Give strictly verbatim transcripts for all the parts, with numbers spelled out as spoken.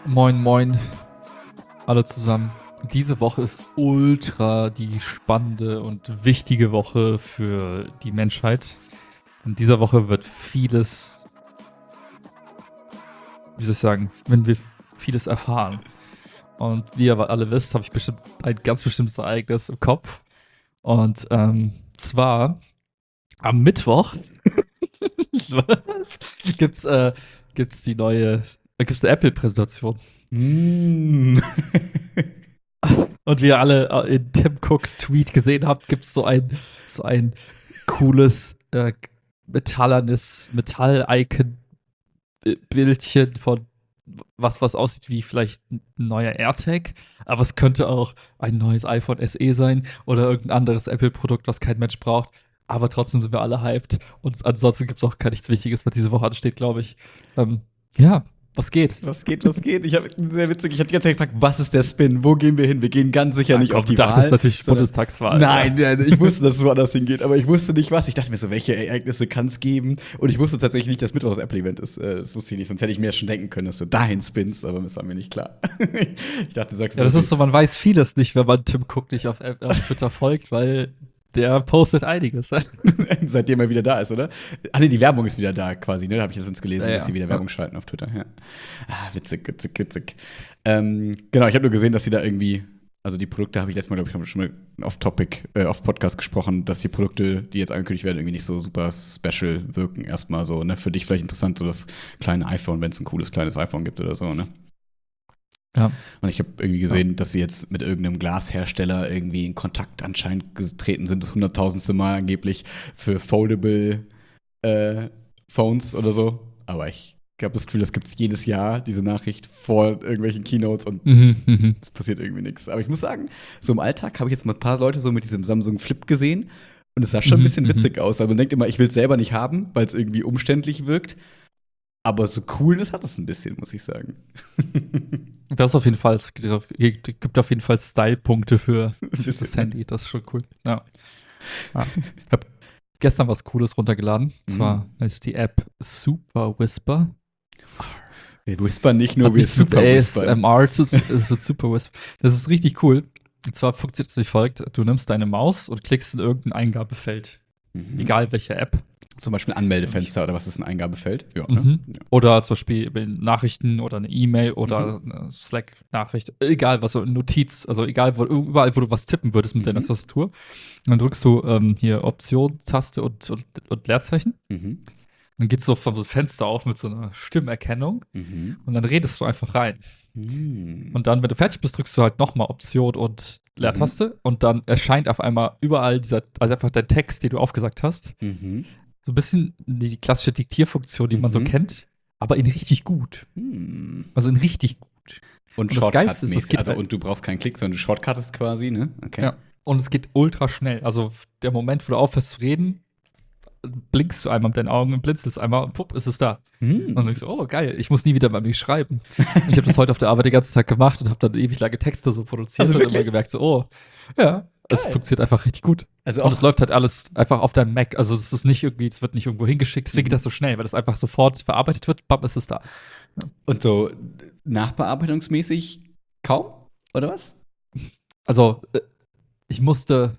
Moin, moin, alle zusammen. Diese Woche ist ultra die spannende und wichtige Woche für die Menschheit. In dieser Woche wird vieles, wie soll ich sagen, wenn wir vieles erfahren. Und wie ihr aber alle wisst, habe ich bestimmt ein ganz bestimmtes Ereignis im Kopf. Und ähm, zwar am Mittwoch was? Gibt's, äh, gibt's die neue, äh, gibt's eine Apple-Präsentation. Mm. Und wie ihr alle äh, in Tim Cooks Tweet gesehen habt, gibt's so ein, so ein cooles, äh, metallernes Metall-Icon-Bildchen von was, was aussieht wie vielleicht ein neuer AirTag, aber es könnte auch ein neues iPhone S E sein oder irgendein anderes Apple-Produkt, was kein Mensch braucht. Aber trotzdem sind wir alle hyped. Und ansonsten gibt es auch gar nichts Wichtiges, was diese Woche ansteht, glaube ich. Ähm, ja, was geht? Was geht, was geht? Ich habe sehr witzig, ich habe die ganze Zeit gefragt, was ist der Spin? Wo gehen wir hin? Wir gehen ganz sicher Ja, nicht komm, auf die du dachtest Wahl. natürlich sondern- Bundestagswahl. Nein, nein, ich wusste, dass es woanders hingeht, aber ich wusste nicht was. Ich dachte mir so, welche Ereignisse kann es geben? Und ich wusste tatsächlich nicht, dass Mittwoch das Apple-Event ist. Äh, Das wusste ich nicht, sonst hätte ich mir schon denken können, dass du dahin spinnst, aber das war mir nicht klar. Ich dachte, du sagst Ja, das ist so, man weiß vieles nicht, wenn man Tim Cook nicht auf, auf Twitter folgt, weil der postet einiges. seitdem er wieder da ist, oder? Ah, nee, die Werbung ist wieder da quasi, ne? Da habe ich jetzt gelesen, Ja, dass sie ja. wieder Werbung schalten auf Twitter. Ja. Ah, witzig, witzig, witzig. Ähm, genau, ich habe nur gesehen, dass sie da irgendwie, also die Produkte habe ich letztes Mal, glaube ich, hab schon mal auf Topic, äh, auf Podcast gesprochen, dass die Produkte, die jetzt angekündigt werden, irgendwie nicht so super special wirken. Erstmal so, ne? Für dich vielleicht interessant, so das kleine iPhone, wenn es ein cooles kleines iPhone gibt oder so, ne? Ja. Und ich habe irgendwie gesehen, dass sie jetzt mit irgendeinem Glashersteller irgendwie in Kontakt anscheinend getreten sind, das hunderttausendste Mal angeblich für foldable äh, Phones oder so. Aber ich habe das Gefühl, das gibt es jedes Jahr, diese Nachricht vor irgendwelchen Keynotes und Mhm, mhm. es passiert irgendwie nichts. Aber ich muss sagen, so im Alltag habe ich jetzt mal ein paar Leute so mit diesem Samsung Flip gesehen und es sah schon ein Mhm, bisschen mhm. witzig aus. Aber man denkt immer, ich will es selber nicht haben, weil es irgendwie umständlich wirkt. Aber so Coolness hat es ein bisschen, muss ich sagen. Das ist auf jeden Fall, es gibt gibt auf jeden Fall Style-Punkte für, für Bisschen, das Handy. Das ist schon cool. Ja. Ja. Ich habe gestern was Cooles runtergeladen. Und Mhm. zwar ist die App Super Whisper. Wir whispern nicht nur, Hat wir nichts mit super whispern. A S M R zu es wird Super Whisper. Das ist richtig cool. Und zwar funktioniert es wie folgt: Du nimmst deine Maus und klickst in irgendein Eingabefeld. Mhm. Egal welche App. Zum Beispiel ein Anmeldefenster oder was ist ein Eingabefeld? Ja, ne? Mhm. Ja. Oder zum Beispiel Nachrichten oder eine E-Mail oder Mhm. eine Slack-Nachricht. Egal, was so eine Notiz, also egal, wo, überall, wo du was tippen würdest mit Mhm. deiner Tastatur. Und dann drückst du ähm, hier Option-Taste und, und, und Leerzeichen. Mhm. Dann geht so vom so Fenster auf mit so einer Stimmerkennung Mhm. und dann redest du einfach rein. Mhm. Und dann, wenn du fertig bist, drückst du halt nochmal Option und Leertaste und dann erscheint auf einmal überall dieser, also einfach der Text, den du aufgesagt hast. Mhm. So ein bisschen die klassische Diktierfunktion, die man so Mhm. kennt, aber in richtig gut. Mhm. Also in richtig gut. Und, Und das Geilste ist, es Shortcut-mäßig. geht Also, halt- und du brauchst keinen Klick, sondern du shortcuttest quasi, ne? Okay. Ja. Und es geht ultra schnell. Also der Moment, wo du aufhörst zu reden, blinkst du einmal mit deinen Augen und blinzelst einmal und pupp, ist es da. Mhm. Und dann denkst du, oh geil, ich muss nie wieder bei mir schreiben. Ich habe das heute auf der Arbeit den ganzen Tag gemacht und habe dann ewig lange Texte so produziert Also und wirklich? immer gemerkt, so, oh, ja, es Geil. funktioniert einfach richtig gut. Also Und auch, es läuft halt alles einfach auf deinem Mac. Also es ist nicht irgendwie, es wird nicht irgendwo hingeschickt, deswegen Mhm. geht das so schnell, weil das einfach sofort verarbeitet wird, bam, ist es da. und so nachbearbeitungsmäßig kaum, oder was? Also äh, ich musste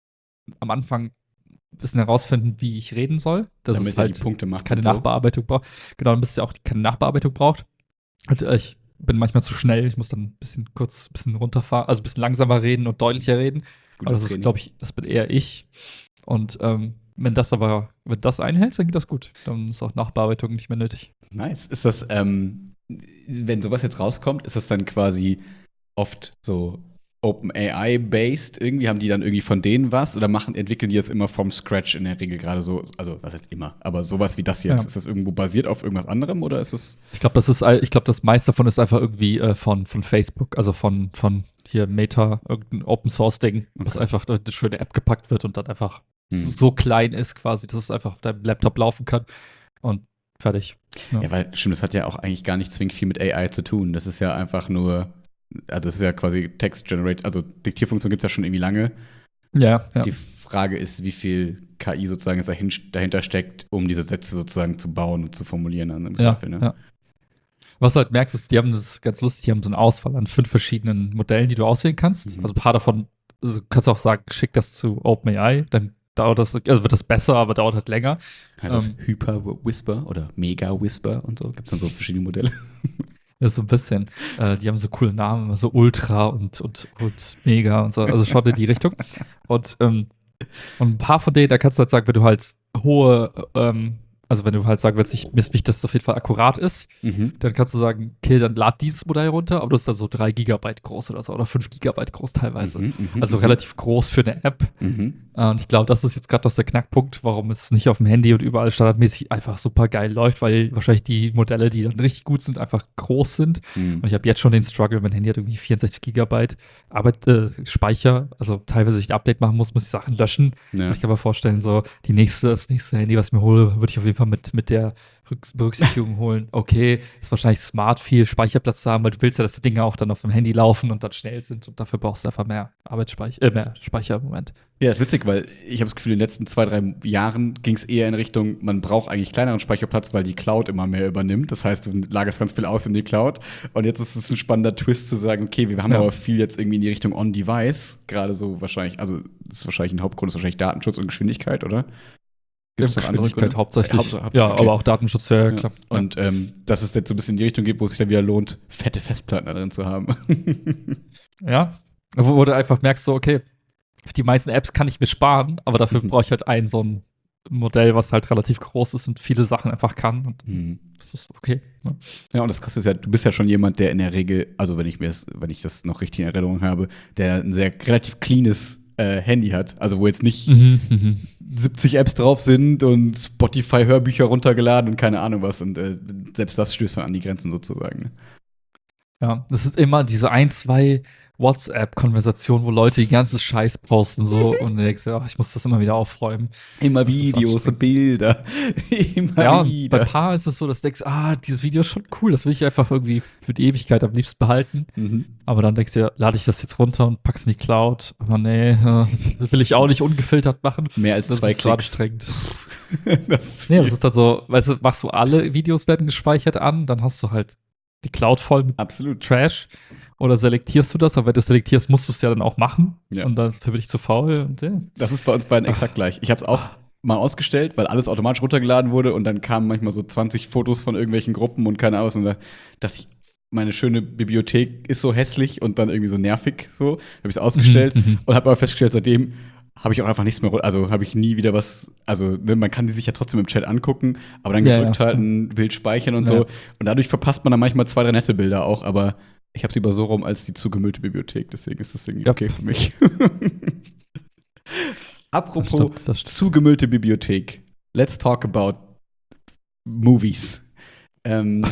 am Anfang ein bisschen herausfinden, wie ich reden soll. Dass Damit es er halt die Punkte macht. keine und so. Nachbearbeitung braucht. Genau, dann bis es ja auch keine Nachbearbeitung braucht. Und äh, ich bin manchmal zu schnell. Ich muss dann ein bisschen kurz, ein bisschen runterfahren, also ein bisschen langsamer reden und deutlicher reden. Gutes Also das ist, Training. glaube ich, das bin eher ich. Und ähm, wenn das aber, wenn das einhält, dann geht das gut. Dann ist auch Nachbearbeitung nicht mehr nötig. Nice. Ist das, ähm, wenn sowas jetzt rauskommt, ist das dann quasi oft so OpenAI-based? Irgendwie haben die dann irgendwie von denen was oder machen, entwickeln die das immer vom Scratch in der Regel gerade so? Also, was heißt immer? Aber sowas wie das jetzt, Ja. ist das irgendwo basiert auf irgendwas anderem oder ist es. Ich glaube, das ist, all- ich glaube, das meiste davon ist einfach irgendwie äh, von, von Facebook, also von, von hier Meta, irgendein Open Source Ding, was Okay. einfach durch eine schöne App gepackt wird und dann einfach Hm. so klein ist quasi, dass es einfach auf deinem Laptop laufen kann und fertig. Ja. Ja, weil, stimmt, das hat ja auch eigentlich gar nicht zwingend viel mit A I zu tun. Das ist ja einfach nur, also das ist ja quasi Text Generate, also Diktierfunktion gibt es ja schon irgendwie lange. Ja, ja. Die Frage ist, wie viel K I sozusagen jetzt dahin, dahinter steckt, um diese Sätze sozusagen zu bauen und zu formulieren an einem Ja, Zweifel, ne? ja. Was du halt merkst, ist, die haben das ganz lustig, die haben so eine Auswahl an fünf verschiedenen Modellen, die du auswählen kannst. Mhm. Also ein paar davon, also kannst du auch sagen, schick das zu OpenAI, dann dauert das, also wird das besser, aber dauert halt länger. Heißt das Ähm, Hyper Whisper oder Mega Whisper und so? Gibt es dann so verschiedene Modelle? Das ist so ein bisschen, äh, die haben so coole Namen, so Ultra und, und, und Mega und so, also schon in die Richtung. Und, ähm, und ein paar von denen, da kannst du halt sagen, wenn du halt hohe, ähm, also wenn du halt sagen willst, ich, mir ist wichtig, dass es auf jeden Fall akkurat ist, Mhm. dann kannst du sagen, okay, dann lad dieses Modell runter, aber das ist dann so drei Gigabyte groß oder so, oder fünf Gigabyte groß teilweise. Mhm, mhm, Also mhm. relativ groß für eine App. Mhm. Äh, Und ich glaube, das ist jetzt gerade noch der Knackpunkt, warum es nicht auf dem Handy und überall standardmäßig einfach super geil läuft, weil wahrscheinlich die Modelle, die dann richtig gut sind, einfach groß sind. Mhm. Und ich habe jetzt schon den Struggle, mein Handy hat irgendwie vierundsechzig Gigabyte Arbeit, äh, Speicher, also teilweise, wenn ich ein Update machen muss, muss ich Sachen löschen. Ja. Und ich kann mir vorstellen, so die nächste, das nächste Handy, was ich mir hole, würde ich auf jeden Fall mit, mit der Rücks- Berücksichtigung holen. Okay, ist wahrscheinlich smart, viel Speicherplatz zu haben, weil du willst ja, dass die Dinge auch dann auf dem Handy laufen und dann schnell sind und dafür brauchst du einfach mehr Arbeitsspeicher, äh, mehr Speicher im Moment. Ja, ist witzig, weil ich habe das Gefühl, in den letzten zwei, drei Jahren ging es eher in Richtung, man braucht eigentlich kleineren Speicherplatz, weil die Cloud immer mehr übernimmt. Das heißt, du lagerst ganz viel aus in die Cloud. Und jetzt ist es ein spannender Twist zu sagen, okay, wir haben Ja. aber viel jetzt irgendwie in die Richtung On-Device. Gerade so wahrscheinlich, also das ist wahrscheinlich ein Hauptgrund, ist wahrscheinlich Datenschutz und Geschwindigkeit, oder? Gibt's noch andere Geschwindigkeit Gründe? hauptsächlich. Haupt- Haupt- ja, okay. aber auch Datenschutz, ja, Ja. klar. Und ähm, dass es jetzt so ein bisschen in die Richtung geht, wo es sich dann wieder lohnt, fette Festplatten da drin zu haben. Ja, wo, wo du einfach merkst, so, okay, die meisten Apps kann ich mir sparen, aber dafür Mhm. brauche ich halt ein so ein Modell, was halt relativ groß ist und viele Sachen einfach kann. Und Hm. das ist okay. Ne? Ja, und das Krasse ist ja, du bist ja schon jemand, der in der Regel, also wenn ich mir das, wenn ich das noch richtig in Erinnerung habe, der ein sehr relativ cleanes äh, Handy hat. Also wo jetzt nicht Mhm, mhm. siebzig Apps drauf sind und Spotify-Hörbücher runtergeladen und keine Ahnung was. Und äh, selbst das stößt dann an die Grenzen sozusagen. Ne? Ja, das ist immer diese ein, zwei WhatsApp-Konversationen, wo Leute die ganze Scheiß posten so und du denkst, ja, ich muss das immer wieder aufräumen. Immer Das ist Videos anstrengend. und Bilder. Immer Ja, und wieder. bei Paar ist es so, dass du denkst, ah, dieses Video ist schon cool, das will ich einfach irgendwie für die Ewigkeit am liebsten behalten. Mhm. Aber dann denkst du dir, lade ich das jetzt runter und pack's in die Cloud. Aber nee, äh, das will ich auch nicht ungefiltert machen. Mehr als Das zwei ist so Klicks. anstrengend. Das ist Nee, viel. das ist dann so, weißt du, machst du alle Videos werden gespeichert an, dann hast du halt die Cloud voll mit Absolut. Trash. Oder selektierst du das? Aber wenn du selektierst, musst du es ja dann auch machen. Ja. Und dafür bin ich zu faul. Und, ja. Das ist bei uns beiden exakt gleich. Ich habe es auch mal ausgestellt, weil alles automatisch runtergeladen wurde und dann kamen manchmal so zwanzig Fotos von irgendwelchen Gruppen und keine Ahnung. Und da dachte ich, meine schöne Bibliothek ist so hässlich und dann irgendwie so nervig. So habe ich es ausgestellt Mhm, mhm. und habe aber festgestellt, seitdem habe ich auch einfach nichts mehr, also habe ich nie wieder was, also ne, man kann die sich ja trotzdem im Chat angucken, aber dann Ja, gedrückt ja. halten, Bild speichern und Ja. so. Und dadurch verpasst man dann manchmal zwei, drei nette Bilder auch, aber ich habe sie lieber so rum als die zugemüllte Bibliothek, deswegen ist das irgendwie Ja. okay für mich. Apropos Das stimmt, das stimmt. zugemüllte Bibliothek. Let's talk about movies. Ähm,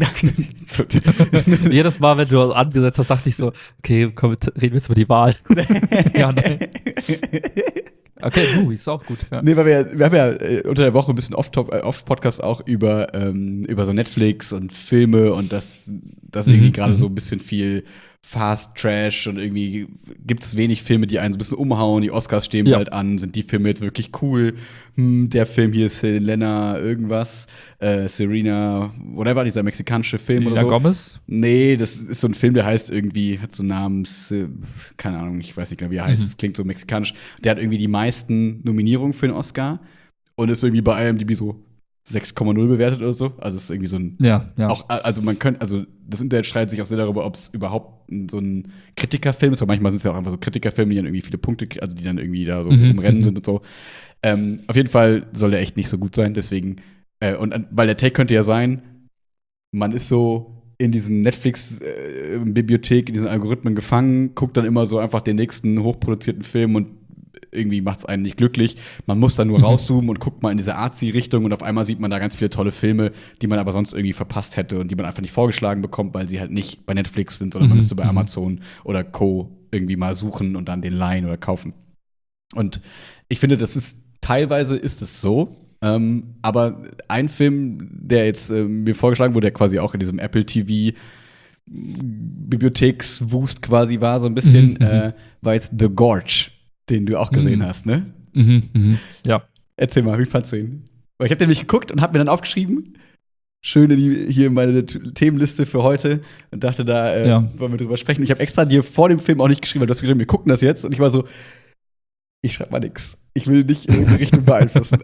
Jedes Mal, wenn du das angesetzt hast, dachte ich so, okay, komm, reden wir jetzt über die Wahl. Ja, nein. Okay, Movies ist auch gut. Ja. Nee, weil wir, wir haben ja äh, unter der Woche ein bisschen off-top- äh, off-Podcast auch über, ähm, über so Netflix und Filme und das, das Mhm, irgendwie gerade mhm. so ein bisschen viel Fast Trash und irgendwie gibt es wenig Filme, die einen so ein bisschen umhauen. Die Oscars stehen Ja. bald an. Sind die Filme jetzt wirklich cool? Hm, der Film hier ist Selena irgendwas, äh, Serena, whatever, dieser mexikanische Film Selena oder so. Gomez? Nee, das ist so ein Film, der heißt irgendwie, hat so Namens, äh, keine Ahnung, ich weiß nicht genau, wie er heißt. Mhm. Es klingt so mexikanisch. Der hat irgendwie die meisten Nominierungen für den Oscar und ist irgendwie bei I M D B so sechs Komma null bewertet oder so. Also es ist irgendwie so ein Ja, ja. auch, also man könnte, also das Internet streitet sich auch sehr darüber, ob es überhaupt ein- so ein Kritikerfilm ist, weil manchmal sind es ja auch einfach so Kritikerfilme, die dann irgendwie viele Punkte, also die dann irgendwie da so Mhm, im Rennen mhm. sind und so. Ähm, auf jeden Fall soll der echt nicht so gut sein, deswegen, äh, und äh, weil der Take könnte ja sein, man ist so in diesen Netflix-Bibliothek, in diesen Algorithmen gefangen, guckt dann immer so einfach den nächsten hochproduzierten Film und irgendwie macht es einen nicht glücklich. Man muss dann nur Mhm. rauszoomen und guckt mal in diese Artsy-Richtung und auf einmal sieht man da ganz viele tolle Filme, die man aber sonst irgendwie verpasst hätte und die man einfach nicht vorgeschlagen bekommt, weil sie halt nicht bei Netflix sind, sondern man Mhm, müsste bei mhm. Amazon oder Co. irgendwie mal suchen und dann den leihen oder kaufen. Und ich finde, das ist teilweise ist es so, ähm, aber ein Film, der jetzt äh, mir vorgeschlagen wurde, der quasi auch in diesem Apple T V Bibliothekswust quasi war, so ein bisschen, Mhm, mhm. äh, war jetzt The Gorge, den du auch gesehen Mhm. hast, ne? Mhm, mhm. Ja. Erzähl mal, wie fandst du ihn? Weil ich habe den nämlich geguckt und habe mir dann aufgeschrieben, schön in die, hier in meine T- Themenliste für heute und dachte, da äh, Ja. wollen wir drüber sprechen. Ich habe extra dir vor dem Film auch nicht geschrieben, weil du hast geschrieben, wir gucken das jetzt. Und ich war so, ich schreibe mal nix. Ich will nicht in die Richtung beeinflussen.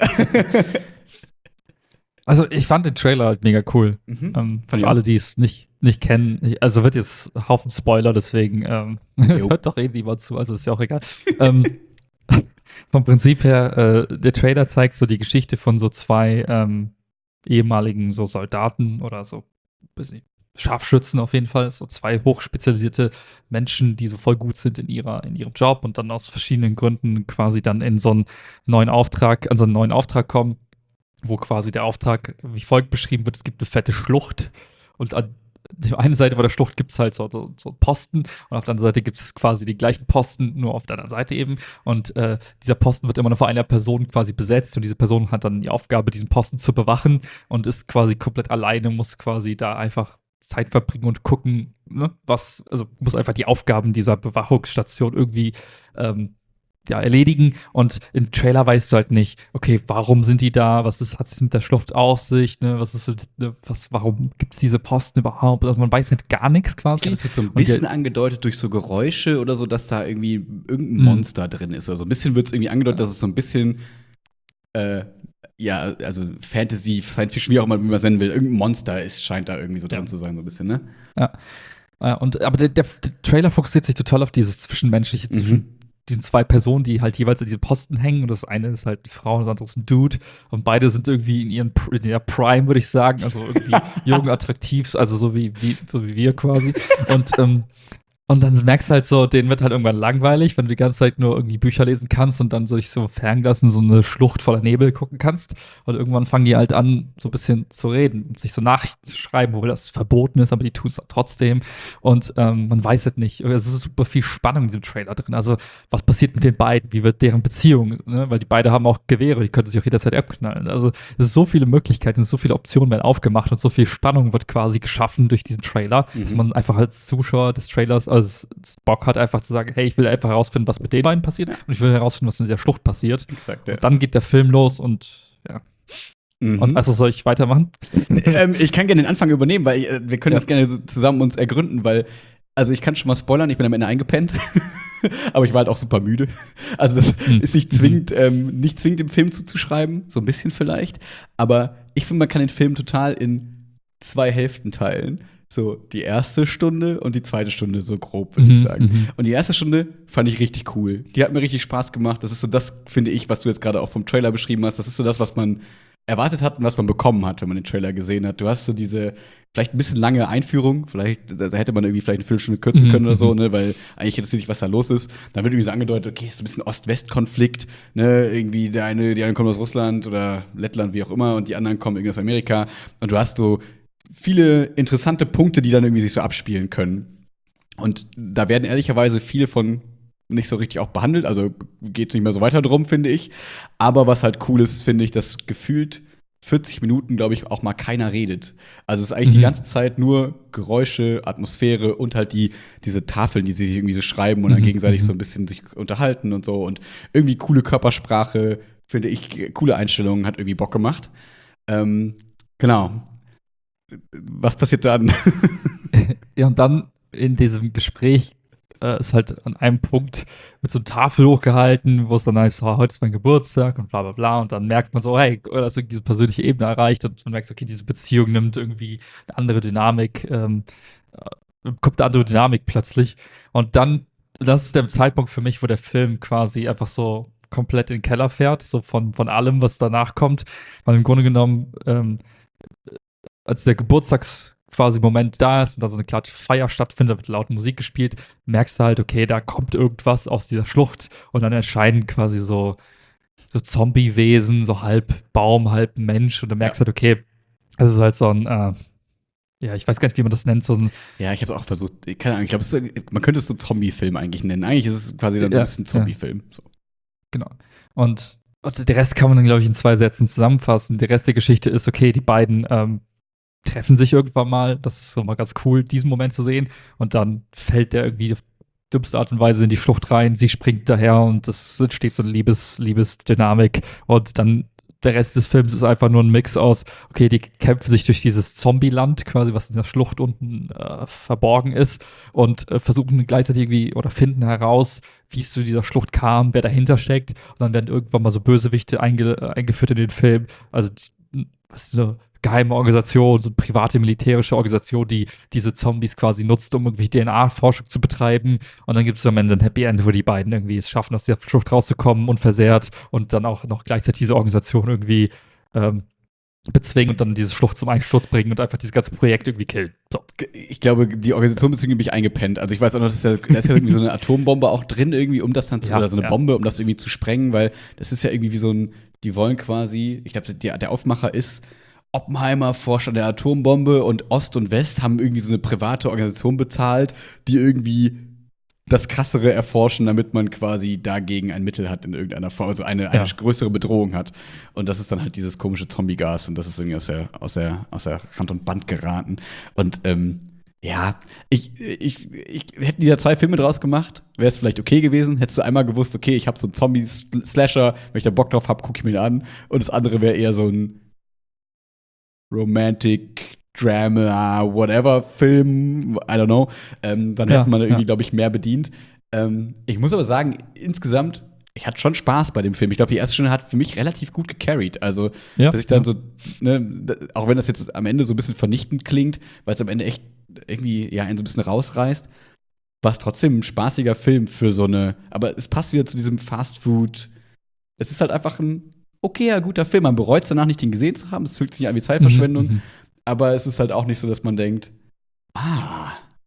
Also, ich fand den Trailer halt mega cool. Mhm. Ähm, Fand ich für auch. alle, die es nicht, nicht kennen. Ich, also wird jetzt Haufen Spoiler, deswegen ähm, Jo. hört doch eh niemand zu, also ist ja auch egal. ähm, vom Prinzip her, äh, der Trailer zeigt so die Geschichte von so zwei ähm, ehemaligen so Soldaten oder so, weiß nicht, Scharfschützen auf jeden Fall, so zwei hochspezialisierte Menschen, die so voll gut sind in ihrer, in ihrem Job und dann aus verschiedenen Gründen quasi dann in so einen neuen Auftrag, an so einen neuen Auftrag kommen, wo quasi der Auftrag wie folgt beschrieben wird: Es gibt eine fette Schlucht und an der einen Seite von der Schlucht gibt es halt so, so, so einen Posten und auf der anderen Seite gibt es quasi den gleichen Posten, nur auf der anderen Seite eben. Und äh, dieser Posten wird immer nur von einer Person quasi besetzt und diese Person hat dann die Aufgabe, diesen Posten zu bewachen und ist quasi komplett alleine, muss quasi da einfach Zeit verbringen und gucken, ne, was, also muss einfach die Aufgaben dieser Bewachungsstation irgendwie ähm, ja, erledigen. Und im Trailer weißt du halt nicht, okay, warum sind die da? Was ist, hat es mit der Schlucht auf sich? Ne? Was ist so, ne, was, warum gibt es diese Posten überhaupt? Also man weiß halt gar nichts Ich quasi. glaube, es wird so ein Und die- bisschen angedeutet durch so Geräusche oder so, dass da irgendwie irgendein Mhm. Monster drin ist. Also ein bisschen wird es irgendwie angedeutet, dass es so ein bisschen, äh, ja, also Fantasy, Science Fiction, wie auch immer, wie man es nennen will, irgendein Monster ist, scheint da irgendwie so drin Ja. zu sein, so ein bisschen, ne? Ja, und, aber der, der, der Trailer fokussiert sich total auf dieses Zwischenmenschliche Mhm. zwischen diesen zwei Personen, die halt jeweils an diesem Posten hängen. Und das eine ist halt eine Frau und das andere ist ein Dude. Und beide sind irgendwie in, ihren, Pr- in ihrer Prime, würde ich sagen. Also irgendwie jung, attraktiv, also so wie, wie, so wie wir quasi. Und, ähm, und dann merkst du halt so, denen wird halt irgendwann langweilig, wenn du die ganze Zeit nur irgendwie Bücher lesen kannst und dann so dich so fernglassen, so eine Schlucht voller Nebel gucken kannst. Und irgendwann fangen die halt an, so ein bisschen zu reden und sich so Nachrichten zu schreiben, obwohl das verboten ist, aber die tun es trotzdem. Und ähm, man weiß halt nicht. Es ist super viel Spannung in diesem Trailer drin. Also, was passiert mit den beiden? Wie wird deren Beziehung? Ne? Weil die beide haben auch Gewehre, die können sich auch jederzeit abknallen. Also, es ist so viele Möglichkeiten, es sind so viele Optionen werden aufgemacht und so viel Spannung wird quasi geschaffen durch diesen Trailer, Mhm. dass man einfach als Zuschauer des Trailers also Bock hat, einfach zu sagen, hey, ich will einfach herausfinden, was mit den beiden passiert und ich will herausfinden, was in dieser Schlucht passiert. Exakt, ja. Und dann geht der Film los und ja. Mhm. Und also soll ich weitermachen? ähm, ich kann gerne den Anfang übernehmen, weil ich, äh, wir können Ja. das gerne so zusammen uns ergründen, weil, also ich kann schon mal spoilern, ich bin am Ende eingepennt. Aber ich war halt auch super müde. Also das Mhm. ist nicht zwingend, ähm, nicht zwingend dem Film zuzuschreiben, so ein bisschen vielleicht. Aber ich finde, man kann den Film total in zwei Hälften teilen. So die erste Stunde und die zweite Stunde, so grob, würde ich Mhm, sagen. mhm. Und die erste Stunde fand ich richtig cool. Die hat mir richtig Spaß gemacht. Das ist so das, finde ich, was du jetzt gerade auch vom Trailer beschrieben hast. Das ist so das, was man erwartet hat und was man bekommen hat, wenn man den Trailer gesehen hat. Du hast so diese vielleicht ein bisschen lange Einführung. Vielleicht da hätte man irgendwie vielleicht eine Viertelstunde kürzen Mhm, können oder so, mhm. ne? Weil eigentlich interessiert sich, was da los ist. Dann wird irgendwie so angedeutet, okay, ist so ein bisschen Ost-West-Konflikt, ne? Irgendwie der eine, die einen kommen aus Russland oder Lettland, wie auch immer, und die anderen kommen irgendwie aus Amerika. Und du hast so viele interessante Punkte, die dann irgendwie sich so abspielen können. Und da werden ehrlicherweise viele von nicht so richtig auch behandelt, also geht nicht mehr so weiter drum, finde ich. Aber was halt cool ist, finde ich, dass gefühlt vierzig Minuten, glaube ich, auch mal keiner redet. Also es ist eigentlich Mhm. die ganze Zeit nur Geräusche, Atmosphäre und halt die, diese Tafeln, die sie sich irgendwie so schreiben und dann Mhm, gegenseitig mhm. so ein bisschen sich unterhalten und so. Und irgendwie coole Körpersprache, finde ich, coole Einstellungen, hat irgendwie Bock gemacht. Ähm, genau. Was passiert dann? Ja, und dann in diesem Gespräch äh, ist halt an einem Punkt mit so einer Tafel hochgehalten, wo es dann heißt, oh, heute ist mein Geburtstag und bla bla bla. Und dann merkt man so, hey, da ist irgendwie diese persönliche Ebene erreicht und man merkt, so, okay, diese Beziehung nimmt irgendwie eine andere Dynamik, ähm, äh, kommt eine andere Dynamik plötzlich. Und dann, das ist der Zeitpunkt für mich, wo der Film quasi einfach so komplett in den Keller fährt, so von, von allem, was danach kommt. Weil im Grunde genommen, ähm, als der Geburtstags quasi Moment da ist und da so eine kleine Feier stattfindet, wird laut Musik gespielt, merkst du halt, okay, da kommt irgendwas aus dieser Schlucht und dann erscheinen quasi so, so Zombie-Wesen, so halb Baum, halb Mensch und du merkst Ja. halt, okay, das ist halt so ein, äh, ja, ich weiß gar nicht, wie man das nennt, so ein, Ja, ich habe es auch versucht. Keine Ahnung, ich glaube, man könnte es so Zombie-Film eigentlich nennen. Eigentlich ist es quasi dann so Ja, ein bisschen Zombie-Film. So. genau. Und, und der Rest kann man dann, glaube ich, in zwei Sätzen zusammenfassen. Der Rest der Geschichte ist, okay, die beiden ähm, treffen sich irgendwann mal. Das ist so mal ganz cool, diesen Moment zu sehen. Und dann fällt der irgendwie auf dümmste Art und Weise in die Schlucht rein. Sie springt daher und es entsteht so eine Liebes, Liebesdynamik. Und dann der Rest des Films ist einfach nur ein Mix aus, okay, die kämpfen sich durch dieses Zombie-Land, quasi, was in der Schlucht unten äh, verborgen ist, und äh, versuchen gleichzeitig irgendwie oder finden heraus, wie es zu dieser Schlucht kam, wer dahinter steckt. Und dann werden irgendwann mal so Bösewichte einge äh, eingeführt in den Film. Also, die, was ist eine geheime Organisation, so eine private militärische Organisation, die diese Zombies quasi nutzt, um irgendwie D N A-Forschung zu betreiben. Und dann gibt es am Ende ein Happy End, wo die beiden irgendwie es schaffen, aus der Schlucht rauszukommen, unversehrt, und dann auch noch gleichzeitig diese Organisation irgendwie ähm, bezwingen und dann diese Schlucht zum Einsturz bringen und einfach dieses ganze Projekt irgendwie killen. So. Ich glaube, die Organisation ist irgendwie eingepennt. Also ich weiß auch noch, dass da, da ist ja irgendwie so eine Atombombe auch drin irgendwie, um das dann zu, Ja, oder so eine ja. Bombe, um das irgendwie zu sprengen, weil das ist ja irgendwie wie so ein, die wollen quasi, ich glaube, der, der Aufmacher ist, Oppenheimer forscht an der Atombombe und Ost und West haben irgendwie so eine private Organisation bezahlt, die irgendwie das Krassere erforschen, damit man quasi dagegen ein Mittel hat in irgendeiner Form, also eine, eine Ja. größere Bedrohung hat. Und das ist dann halt dieses komische Zombie-Gas und das ist irgendwie aus der, aus der, aus der Rand und Band geraten. Und ähm, ja, ich, ich, ich hätten die da zwei Filme draus gemacht, wäre es vielleicht okay gewesen. Hättest du einmal gewusst, okay, ich habe so einen Zombie-Slasher, wenn ich da Bock drauf habe, gucke ich mir den an. Und das andere wäre eher so ein Romantic, Drama, whatever, Film, I don't know. Ähm, dann Ja, hätte man irgendwie, ja. glaube ich, mehr bedient. Ähm, ich muss aber sagen, insgesamt, ich hatte schon Spaß bei dem Film. Ich glaube, die erste Stunde hat für mich relativ gut gecarried. Also, Ja, dass ich dann ja. so, ne, auch wenn das jetzt am Ende so ein bisschen vernichtend klingt, weil es am Ende echt irgendwie, ja, einen so ein bisschen rausreißt, war es trotzdem ein spaßiger Film für so eine, aber es passt wieder zu diesem Fast Food. Es ist halt einfach ein okayer, guter Film. Man bereut es danach nicht, den gesehen zu haben. Es fühlt sich nicht an wie Zeitverschwendung. Mhm, mhm. Aber es ist halt auch nicht so, dass man denkt, ah,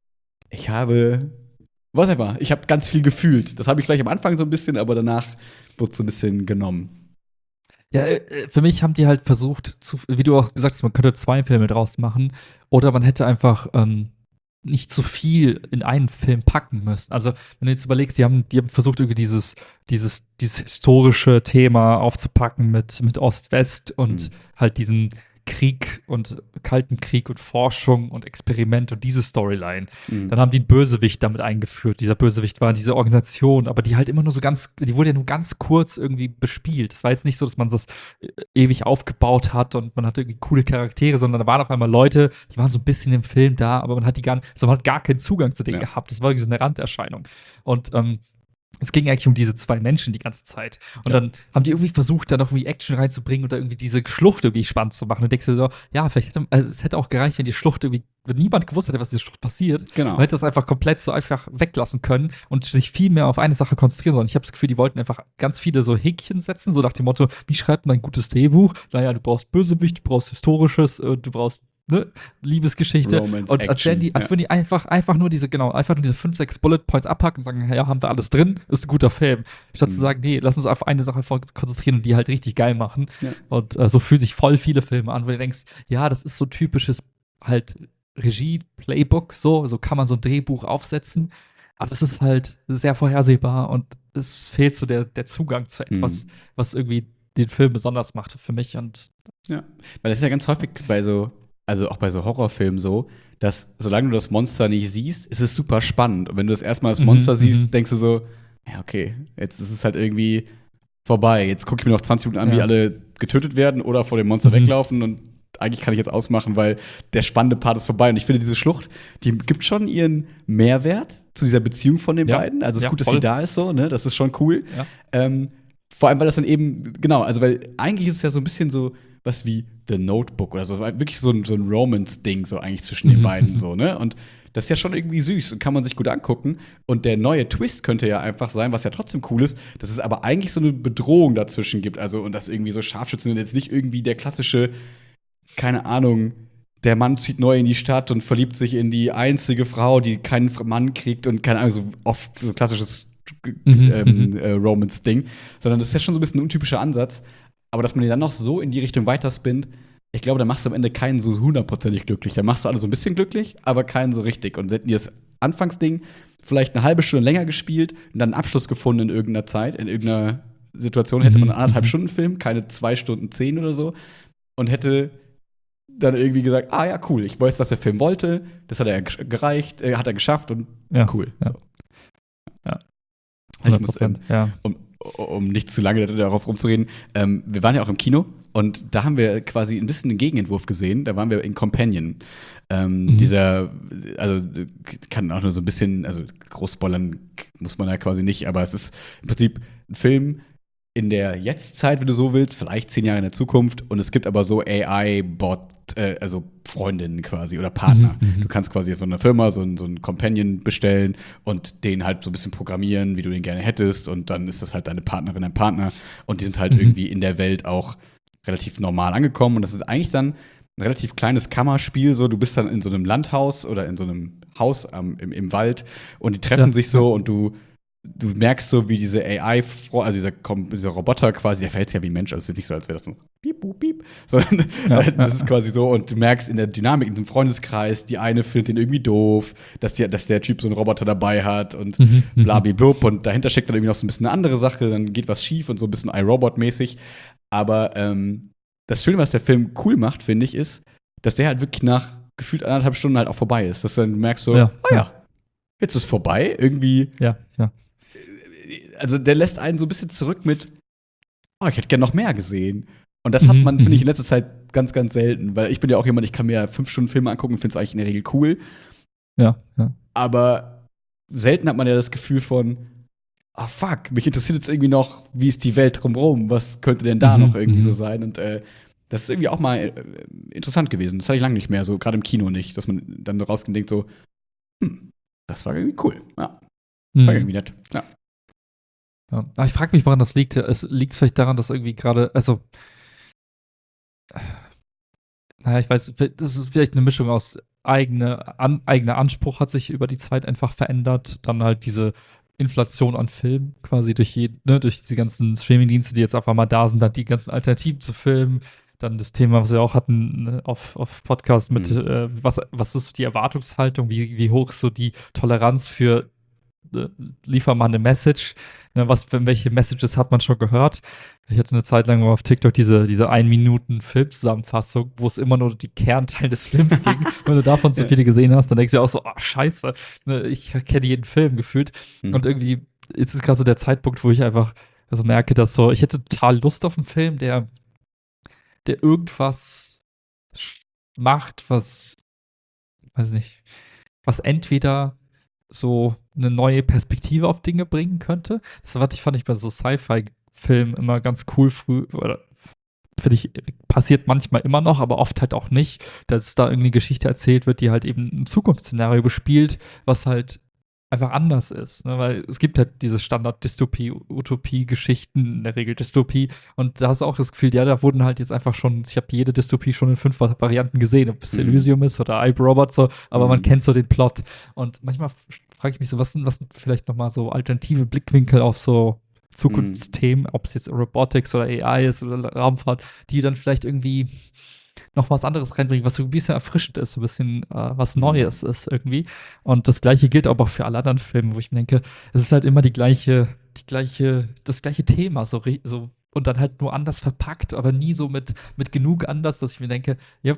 ich habe, was einfach, ich habe ganz viel gefühlt. Das habe ich gleich am Anfang so ein bisschen, aber danach wurde es so ein bisschen genommen. Ja, äh, für mich haben die halt versucht, zu, wie du auch gesagt hast, man könnte zwei Filme draus machen oder man hätte einfach ähm, nicht zu viel in einen Film packen müssen. Also, wenn du jetzt überlegst, die haben, die haben versucht, irgendwie dieses, dieses, dieses historische Thema aufzupacken mit, mit Ost-West und Mhm. halt diesen Krieg und Kalten Krieg und Forschung und Experiment und diese Storyline. Mhm. Dann haben die einen Bösewicht damit eingeführt. Dieser Bösewicht war diese Organisation, aber die halt immer nur so ganz, die wurde ja nur ganz kurz irgendwie bespielt. Es war jetzt nicht so, dass man das äh, ewig aufgebaut hat und man hatte irgendwie coole Charaktere, sondern da waren auf einmal Leute, die waren so ein bisschen im Film da, aber man hat die gar, also man hat gar keinen Zugang zu denen Ja. gehabt. Das war irgendwie so eine Randerscheinung. Und ähm, es ging eigentlich um diese zwei Menschen die ganze Zeit. Und Ja. dann haben die irgendwie versucht, da noch irgendwie Action reinzubringen und da irgendwie diese Schlucht irgendwie spannend zu machen. Und denkst du so, ja, vielleicht hätte, also es hätte auch gereicht, wenn die Schlucht irgendwie, wenn niemand gewusst hätte, was in der Schlucht passiert. Genau. Man hätte das einfach komplett so einfach weglassen können und sich viel mehr auf eine Sache konzentrieren sollen. Ich habe das Gefühl, die wollten einfach ganz viele so Häkchen setzen, so nach dem Motto, wie schreibt man ein gutes Drehbuch? Naja, du brauchst Bösewicht, du brauchst Historisches, äh, du brauchst ne, Liebesgeschichte. Romance, Und als, wären die, als ja. würden die einfach, einfach nur diese, genau, einfach nur diese fünf, sechs Bullet Points abhacken und sagen, ja, haben wir alles drin, ist ein guter Film. Statt Mhm. zu sagen, nee, lass uns auf eine Sache voll konzentrieren und die halt richtig geil machen. Ja. Und äh, so fühlen sich voll viele Filme an, wo du denkst, ja, das ist so typisches halt Regie-Playbook, so, so kann man so ein Drehbuch aufsetzen. Aber es ist halt sehr vorhersehbar und es fehlt so der, der Zugang zu etwas, Mhm. was irgendwie den Film besonders macht für mich. Und Ja, weil das ist ja ganz häufig bei so, also auch bei so Horrorfilmen so, dass solange du das Monster nicht siehst, ist es super spannend. Und wenn du das erstmal das Mhm, Monster siehst, mhm. denkst du so, ja, okay, jetzt ist es halt irgendwie vorbei. Jetzt gucke ich mir noch zwanzig Minuten an, wie Ja. alle getötet werden oder vor dem Monster Mhm. weglaufen und eigentlich kann ich jetzt ausmachen, weil der spannende Part ist vorbei. Und ich finde, diese Schlucht, die gibt schon ihren Mehrwert zu dieser Beziehung von den Ja. beiden. Also es ist Ja, gut, dass voll. sie da ist so, ne? Das ist schon cool. Ja. Ähm, vor allem, weil das dann eben, genau, also weil eigentlich ist es ja so ein bisschen so was wie The Notebook oder so, wirklich so ein, so ein Romance-Ding so eigentlich zwischen den Mhm. beiden so, ne? Und das ist ja schon irgendwie süß und kann man sich gut angucken. Und der neue Twist könnte ja einfach sein, was ja trotzdem cool ist, dass es aber eigentlich so eine Bedrohung dazwischen gibt. Also, und dass irgendwie so Scharfschützen und jetzt nicht irgendwie der klassische, keine Ahnung, der Mann zieht neu in die Stadt und verliebt sich in die einzige Frau, die keinen Mann kriegt und keine Ahnung, so oft so klassisches Mhm, ähm, mhm. äh, Romance-Ding, sondern das ist ja schon so ein bisschen ein untypischer Ansatz. Aber dass man den dann noch so in die Richtung weiterspinnt, ich glaube, da machst du am Ende keinen so hundertprozentig glücklich. Da machst du alle so ein bisschen glücklich, aber keinen so richtig. Und hätten die das Anfangsding vielleicht eine halbe Stunde länger gespielt und dann einen Abschluss gefunden in irgendeiner Zeit, in irgendeiner Situation, hätte man einen anderthalb Mhm. Stunden Film, keine zwei Stunden zehn oder so, und hätte dann irgendwie gesagt, ah ja, cool, ich weiß, was der Film wollte, das hat er gereicht, äh, hat er geschafft und Ja, cool. ja. So. Ja. Ich muss, ähm, ja. um, um nicht zu lange darauf rumzureden, ähm, wir waren ja auch im Kino und da haben wir quasi ein bisschen einen Gegenentwurf gesehen. Da waren wir in Companion. Ähm, mhm. Dieser, also kann auch nur so ein bisschen, also groß spoilern muss man ja quasi nicht, aber es ist im Prinzip ein Film in der Jetztzeit, wenn du so willst, vielleicht zehn Jahre in der Zukunft. Und es gibt aber so A I-Bot, äh, also Freundinnen quasi oder Partner. Mhm. Du kannst quasi von einer Firma so einen, so einen Companion bestellen und den halt so ein bisschen programmieren, wie du den gerne hättest. Und dann ist das halt deine Partnerin, dein Partner. Und die sind halt mhm. irgendwie in der Welt auch relativ normal angekommen. Und das ist eigentlich dann ein relativ kleines Kammerspiel. So, du bist dann in so einem Landhaus oder in so einem Haus ähm, im, im Wald und die treffen ja. sich so und du Du merkst so, wie diese A I, also dieser, dieser Roboter quasi, der verhält sich ja wie ein Mensch. Also es ist nicht so, als wäre das so piep, piep, piep. Sondern ja, das ja. ist quasi so. Und du merkst in der Dynamik, in diesem Freundeskreis, die eine findet den irgendwie doof, dass, die, dass der Typ so einen Roboter dabei hat und mhm, blablablub. Und dahinter steckt dann irgendwie noch so ein bisschen eine andere Sache. Dann geht was schief und so ein bisschen iRobot-mäßig. Aber ähm, das Schöne, was der Film cool macht, finde ich, ist, dass der halt wirklich nach gefühlt anderthalb Stunden halt auch vorbei ist. Dass du dann merkst so, ja, oh ja, jetzt ist vorbei. Irgendwie. Ja, ja. Also der lässt einen so ein bisschen zurück mit, oh, ich hätte gerne noch mehr gesehen. Und das hat man, finde ich, in letzter Zeit ganz, ganz selten. Weil ich bin ja auch jemand, ich kann mir fünf Stunden Filme angucken und finde es eigentlich in der Regel cool. Ja, ja. Aber selten hat man ja das Gefühl von, ah, oh, fuck, mich interessiert jetzt irgendwie noch, wie ist die Welt drumherum? Was könnte denn da mhm, noch irgendwie so sein? Und äh, das ist irgendwie auch mal äh, interessant gewesen. Das hatte ich lange nicht mehr, so gerade im Kino nicht. Dass man dann rausgeht und denkt so, hm, das war irgendwie cool. Ja, mhm. war irgendwie nett. Ja. Ja. Aber ich frage mich, woran das liegt. Es liegt vielleicht daran, dass irgendwie gerade, also, naja, ich weiß, das ist vielleicht eine Mischung aus eigene, an, eigener Anspruch hat sich über die Zeit einfach verändert. Dann halt diese Inflation an Filmen quasi durch, je, ne, durch diese ganzen Streamingdienste, die jetzt auf einmal da sind, dann die ganzen Alternativen zu Filmen. Dann das Thema, was wir auch hatten ne, auf, auf Podcast mit, mhm. äh, was, was ist die Erwartungshaltung, wie, wie hoch ist so die Toleranz für äh, liefer mal eine Message. Ne, was für welche Messages hat man schon gehört? Ich hatte eine Zeit lang auf TikTok diese, diese ein-Minuten-Filmzusammenfassung, wo es immer nur die Kernteil des Films ging. Wenn du davon zu viele gesehen hast, dann denkst du auch so, oh, scheiße, ne, ich kenne jeden Film gefühlt. Mhm. Und irgendwie ist es gerade so der Zeitpunkt, wo ich einfach also merke, dass so, ich hätte total Lust auf einen Film, der, der irgendwas macht, was, weiß nicht, was entweder so eine neue Perspektive auf Dinge bringen könnte. Das fand ich, fand ich bei so Sci-Fi-Filmen immer ganz cool früh, oder finde ich, passiert manchmal immer noch, aber oft halt auch nicht, dass da irgendwie eine Geschichte erzählt wird, die halt eben ein Zukunftsszenario bespielt, was halt einfach anders ist, ne? Weil es gibt halt diese Standard-Dystopie-Utopie-Geschichten, in der Regel Dystopie, und da hast du auch das Gefühl, ja, da wurden halt jetzt einfach schon, ich habe jede Dystopie schon in fünf Varianten gesehen, ob es mhm. Elysium ist oder iRobot, so, aber mhm. man kennt so den Plot. Und manchmal frage ich mich so, was sind, was sind vielleicht nochmal so alternative Blickwinkel auf so Zukunftsthemen, mhm. ob es jetzt Robotics oder A I ist oder Raumfahrt, die dann vielleicht irgendwie noch was anderes reinbringen, was so ein bisschen erfrischend ist, so ein bisschen äh, was Neues ist irgendwie. Und das Gleiche gilt aber auch für alle anderen Filme, wo ich mir denke, es ist halt immer die gleiche, die gleiche, das gleiche Thema, so, so und dann halt nur anders verpackt, aber nie so mit, mit genug anders, dass ich mir denke, ja,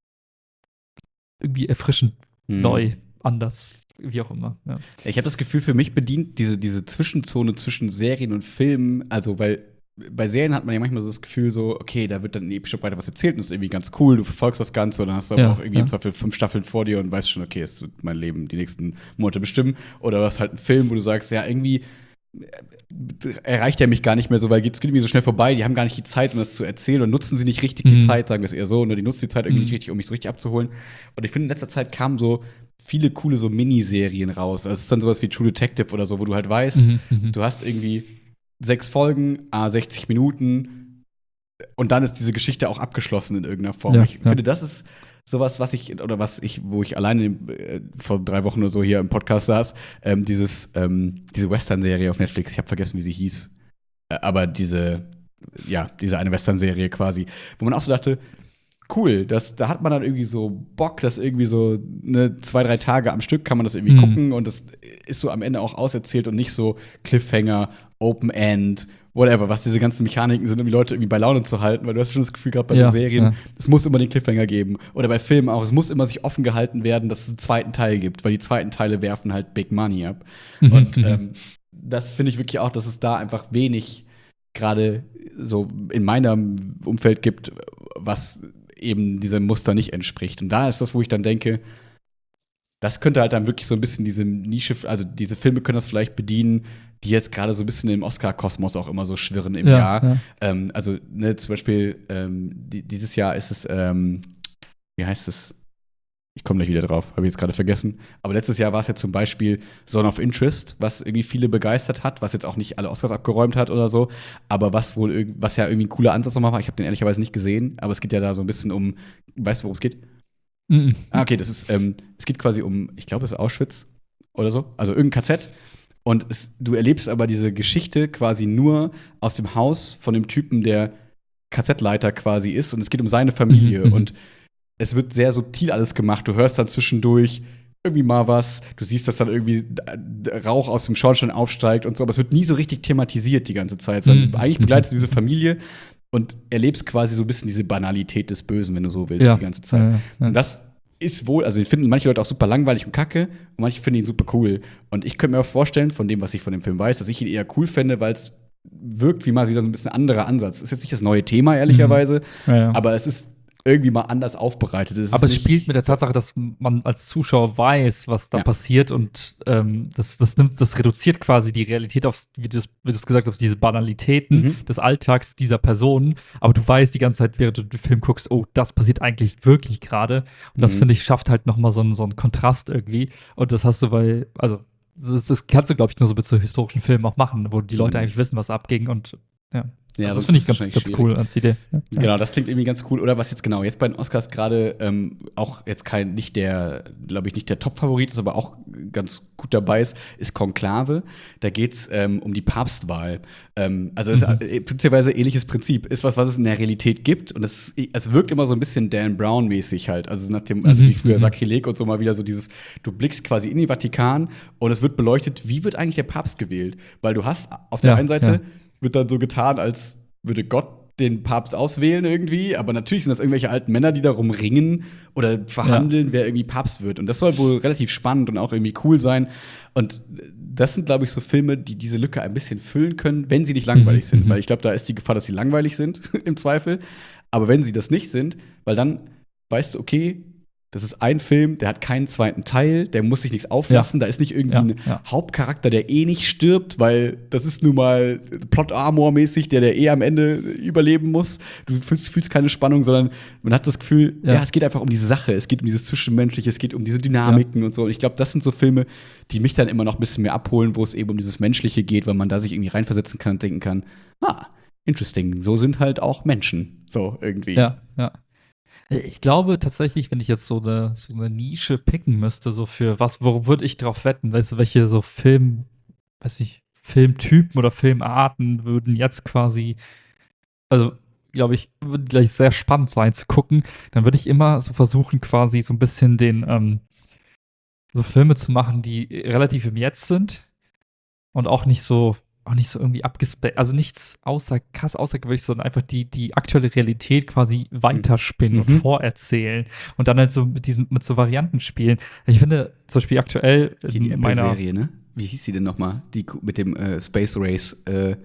irgendwie erfrischend hm. neu, anders, wie auch immer. Ja. Ich habe das Gefühl, für mich bedient diese, diese Zwischenzone zwischen Serien und Filmen, also weil bei Serien hat man ja manchmal so das Gefühl so, okay, da wird dann in epischer Breite was erzählt und das ist irgendwie ganz cool, du verfolgst das Ganze und dann hast du aber ja, auch irgendwie ja. im Zweifel fünf Staffeln vor dir und weißt schon, okay, es wird mein Leben die nächsten Monate bestimmen. Oder du hast halt einen Film, wo du sagst, ja, irgendwie erreicht er mich gar nicht mehr so, weil es geht irgendwie so schnell vorbei, die haben gar nicht die Zeit, um das zu erzählen und nutzen sie nicht richtig mhm. die Zeit, sagen wir es eher so, ne? Die nutzen die Zeit irgendwie mhm. nicht richtig, um mich so richtig abzuholen. Und ich finde, in letzter Zeit kamen so viele coole so Miniserien raus. Also es ist dann sowas wie True Detective oder so, wo du halt weißt, mhm. du hast irgendwie sechs Folgen, a sechzig Minuten und dann ist diese Geschichte auch abgeschlossen in irgendeiner Form. Ja, ich ja. finde, das ist sowas, was ich, oder was ich, wo ich alleine äh, vor drei Wochen oder so hier im Podcast saß, ähm, dieses, ähm, diese Western-Serie auf Netflix, ich habe vergessen, wie sie hieß, äh, aber diese, ja, diese eine Western-Serie quasi, wo man auch so dachte, cool, das, da hat man dann irgendwie so Bock, das irgendwie so ne, zwei, drei Tage am Stück kann man das irgendwie mhm. gucken und das ist so am Ende auch auserzählt und nicht so Cliffhanger, Open End, whatever, was diese ganzen Mechaniken sind, um die Leute irgendwie bei Laune zu halten, weil du hast schon das Gefühl gehabt bei ja, so Serien, ja. es muss immer den Cliffhanger geben. Oder bei Filmen auch, es muss immer sich offen gehalten werden, dass es einen zweiten Teil gibt, weil die zweiten Teile werfen halt Big Money ab. Mhm, und ähm, das finde ich wirklich auch, dass es da einfach wenig gerade so in meinem Umfeld gibt, was eben diesem Muster nicht entspricht. Und da ist das, wo ich dann denke, das könnte halt dann wirklich so ein bisschen diese Nische, also diese Filme können das vielleicht bedienen, die jetzt gerade so ein bisschen im Oscar-Kosmos auch immer so schwirren im Ja, Jahr. ja. Ähm, also, ne, zum Beispiel, ähm, die, dieses Jahr ist es, ähm, wie heißt es? Ich komme gleich wieder drauf, habe ich jetzt gerade vergessen. Aber letztes Jahr war es ja zum Beispiel Zone of Interest, was irgendwie viele begeistert hat, was jetzt auch nicht alle Oscars abgeräumt hat oder so, aber was wohl irg- was ja irgendwie ein cooler Ansatz nochmal war. Ich habe den ehrlicherweise nicht gesehen, aber es geht ja da so ein bisschen um, weißt du, worum es geht? Mhm. Ah, okay, das ist, ähm, es geht quasi um, ich glaube, es ist Auschwitz oder so, also irgendein K Z. Und es, du erlebst aber diese Geschichte quasi nur aus dem Haus von dem Typen, der K Z-Leiter quasi ist. Und es geht um seine Familie. Mhm, mhm. Und es wird sehr subtil alles gemacht. Du hörst dann zwischendurch irgendwie mal was. Du siehst, dass dann irgendwie Rauch aus dem Schornstein aufsteigt und so. Aber es wird nie so richtig thematisiert die ganze Zeit. Sondern Mhm. eigentlich begleitest du diese Familie und erlebst quasi so ein bisschen diese Banalität des Bösen, wenn du so willst, Ja. die ganze Zeit. Ja, ja. Und das ist wohl, also den finden manche Leute auch super langweilig und kacke und manche finden ihn super cool. Und ich könnte mir auch vorstellen, von dem, was ich von dem Film weiß, dass ich ihn eher cool fände, weil es wirkt wie mal wieder so ein bisschen anderer Ansatz. Ist jetzt nicht das neue Thema, ehrlicherweise, Ja, ja. aber es ist irgendwie mal anders aufbereitet. Es ist Aber es nicht- spielt mit der Tatsache, dass man als Zuschauer weiß, was da Ja. passiert und ähm, das, das nimmt, das reduziert quasi die Realität auf, wie du es wie du es gesagt hast, auf diese Banalitäten Mhm. des Alltags dieser Personen. Aber du weißt die ganze Zeit, während du den Film guckst, oh, das passiert eigentlich wirklich gerade. Und das, Mhm. finde ich, schafft halt noch mal so einen, so einen Kontrast irgendwie. Und das hast du bei, also das, das kannst du, glaube ich, nur so mit so historischen Filmen auch machen, wo die Leute Mhm. eigentlich wissen, was abging und ja. Ja, also das sonst finde ich ist es ganz, wahrscheinlich ganz schwierig. cool als Idee. Ja. Genau, das klingt irgendwie ganz cool. Oder was jetzt genau jetzt bei den Oscars gerade ähm, auch jetzt kein, nicht der, glaube ich, nicht der Top-Favorit ist, aber auch ganz gut dabei ist, ist Konklave. Da geht es ähm, um die Papstwahl. Ähm, also es Mhm. ist äh, prinzipiell ähnliches Prinzip. Ist was, was es in der Realität gibt. Und es, es wirkt immer so ein bisschen Dan Brown-mäßig halt. Also nach dem, also Mhm, wie früher mhm. Sakrileg und so mal wieder so dieses, du blickst quasi in den Vatikan und es wird beleuchtet, wie wird eigentlich der Papst gewählt? Weil du hast auf der Ja, einen Seite ja. wird dann so getan, als würde Gott den Papst auswählen irgendwie, aber natürlich sind das irgendwelche alten Männer, die darum ringen oder verhandeln, wer irgendwie Papst wird. Und das soll wohl relativ spannend und auch irgendwie cool sein. Und das sind, glaube ich, so Filme, die diese Lücke ein bisschen füllen können, wenn sie nicht langweilig Mhm, sind. mhm. Weil ich glaube, da ist die Gefahr, dass sie langweilig sind, im Zweifel. Aber wenn sie das nicht sind, weil dann weißt du, okay, das ist ein Film, der hat keinen zweiten Teil, der muss sich nichts auflassen. Da ist nicht irgendwie Ja, ein ja. Hauptcharakter, der eh nicht stirbt, weil das ist nun mal Plot-Armor-mäßig, der, der eh am Ende überleben muss. Du fühlst, fühlst keine Spannung, sondern man hat das Gefühl, ja. Ja. es geht einfach um diese Sache, es geht um dieses Zwischenmenschliche, es geht um diese Dynamiken und so. Und ich glaube, das sind so Filme, die mich dann immer noch ein bisschen mehr abholen, wo es eben um dieses Menschliche geht, weil man da sich irgendwie reinversetzen kann und denken kann, ah, interesting, so sind halt auch Menschen. So irgendwie. Ja, ja. Ich glaube tatsächlich, wenn ich jetzt so eine, so eine Nische picken müsste, so für was, wo würde ich drauf wetten? Weißt du, welche so Film, weiß ich, Filmtypen oder Filmarten würden jetzt quasi, also glaube ich, würde gleich sehr spannend sein zu gucken. Dann würde ich immer so versuchen, quasi so ein bisschen den, ähm, so Filme zu machen, die relativ im Jetzt sind und auch nicht so, auch nicht so irgendwie abgespaced, also nichts außer krass außergewöhnlich, sondern einfach die, die aktuelle Realität quasi weiterspinnen und Mhm. vorerzählen und dann halt so mit diesen, mit so Varianten spielen. Ich finde zum Beispiel aktuell Hier die in meiner Apple-Serie, ne? Wie hieß die denn noch mal? Die ku- mit dem äh, Space Race. Äh,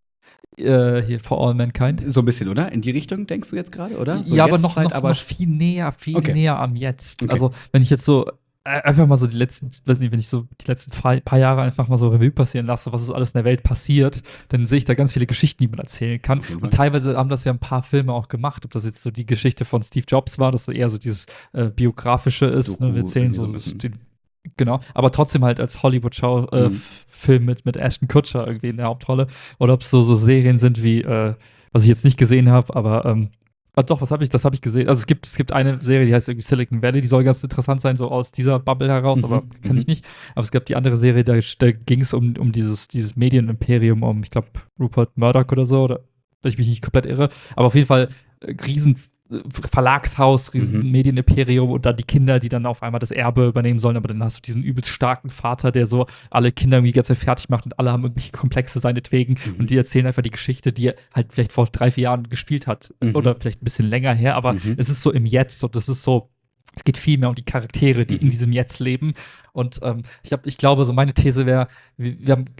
äh, hier For All Mankind. so ein bisschen, oder? In die Richtung denkst du jetzt gerade, oder? So Ja, aber noch, Jetztzeit, noch, aber noch viel näher, viel Okay. näher am Jetzt. Okay. Also, wenn ich jetzt so äh, einfach mal so die letzten, weiß nicht, wenn ich so die letzten paar, paar Jahre einfach mal so Revue passieren lasse, was ist alles in der Welt passiert, dann sehe ich da ganz viele Geschichten, die man erzählen kann. Auf jeden Fall. Und teilweise haben das ja ein paar Filme auch gemacht, ob das jetzt so die Geschichte von Steve Jobs war, das so eher so dieses äh, biografische ist. Doku, Ne? Wir erzählen so, irgendwie so ein den, genau, aber trotzdem halt als Hollywood-Schau äh, Mhm. Film mit, mit Ashton Kutcher irgendwie in der Hauptrolle. Oder ob es so, so Serien sind wie, äh, was ich jetzt nicht gesehen habe, aber ähm, ah, doch, was habe ich, das habe ich gesehen. Also es gibt, es gibt eine Serie, die heißt irgendwie Silicon Valley, die soll ganz interessant sein, so aus dieser Bubble heraus, Mhm, aber kann ich mhm. nicht. Aber es gab die andere Serie, da, da ging es um, um dieses, dieses Medienimperium, um, ich glaube, Rupert Murdoch oder so, oder wenn ich mich nicht komplett irre. Aber auf jeden Fall äh, riesen äh, Verlagshaus, riesen Mhm. Medienimperium und dann die Kinder, die dann auf einmal das Erbe übernehmen sollen. Aber dann hast du diesen übelst starken Vater, der so alle Kinder irgendwie die ganze Zeit fertig macht und alle haben irgendwelche Komplexe seinetwegen. Mhm. Und die erzählen einfach die Geschichte, die er halt vielleicht vor drei, vier Jahren gespielt hat. Mhm. Oder vielleicht ein bisschen länger her, aber Mhm. es ist so im Jetzt und es ist so, es geht viel mehr um die Charaktere, die Mhm. in diesem Jetzt leben. Und ähm, ich, hab, ich glaube, so meine These wäre, wir, wir haben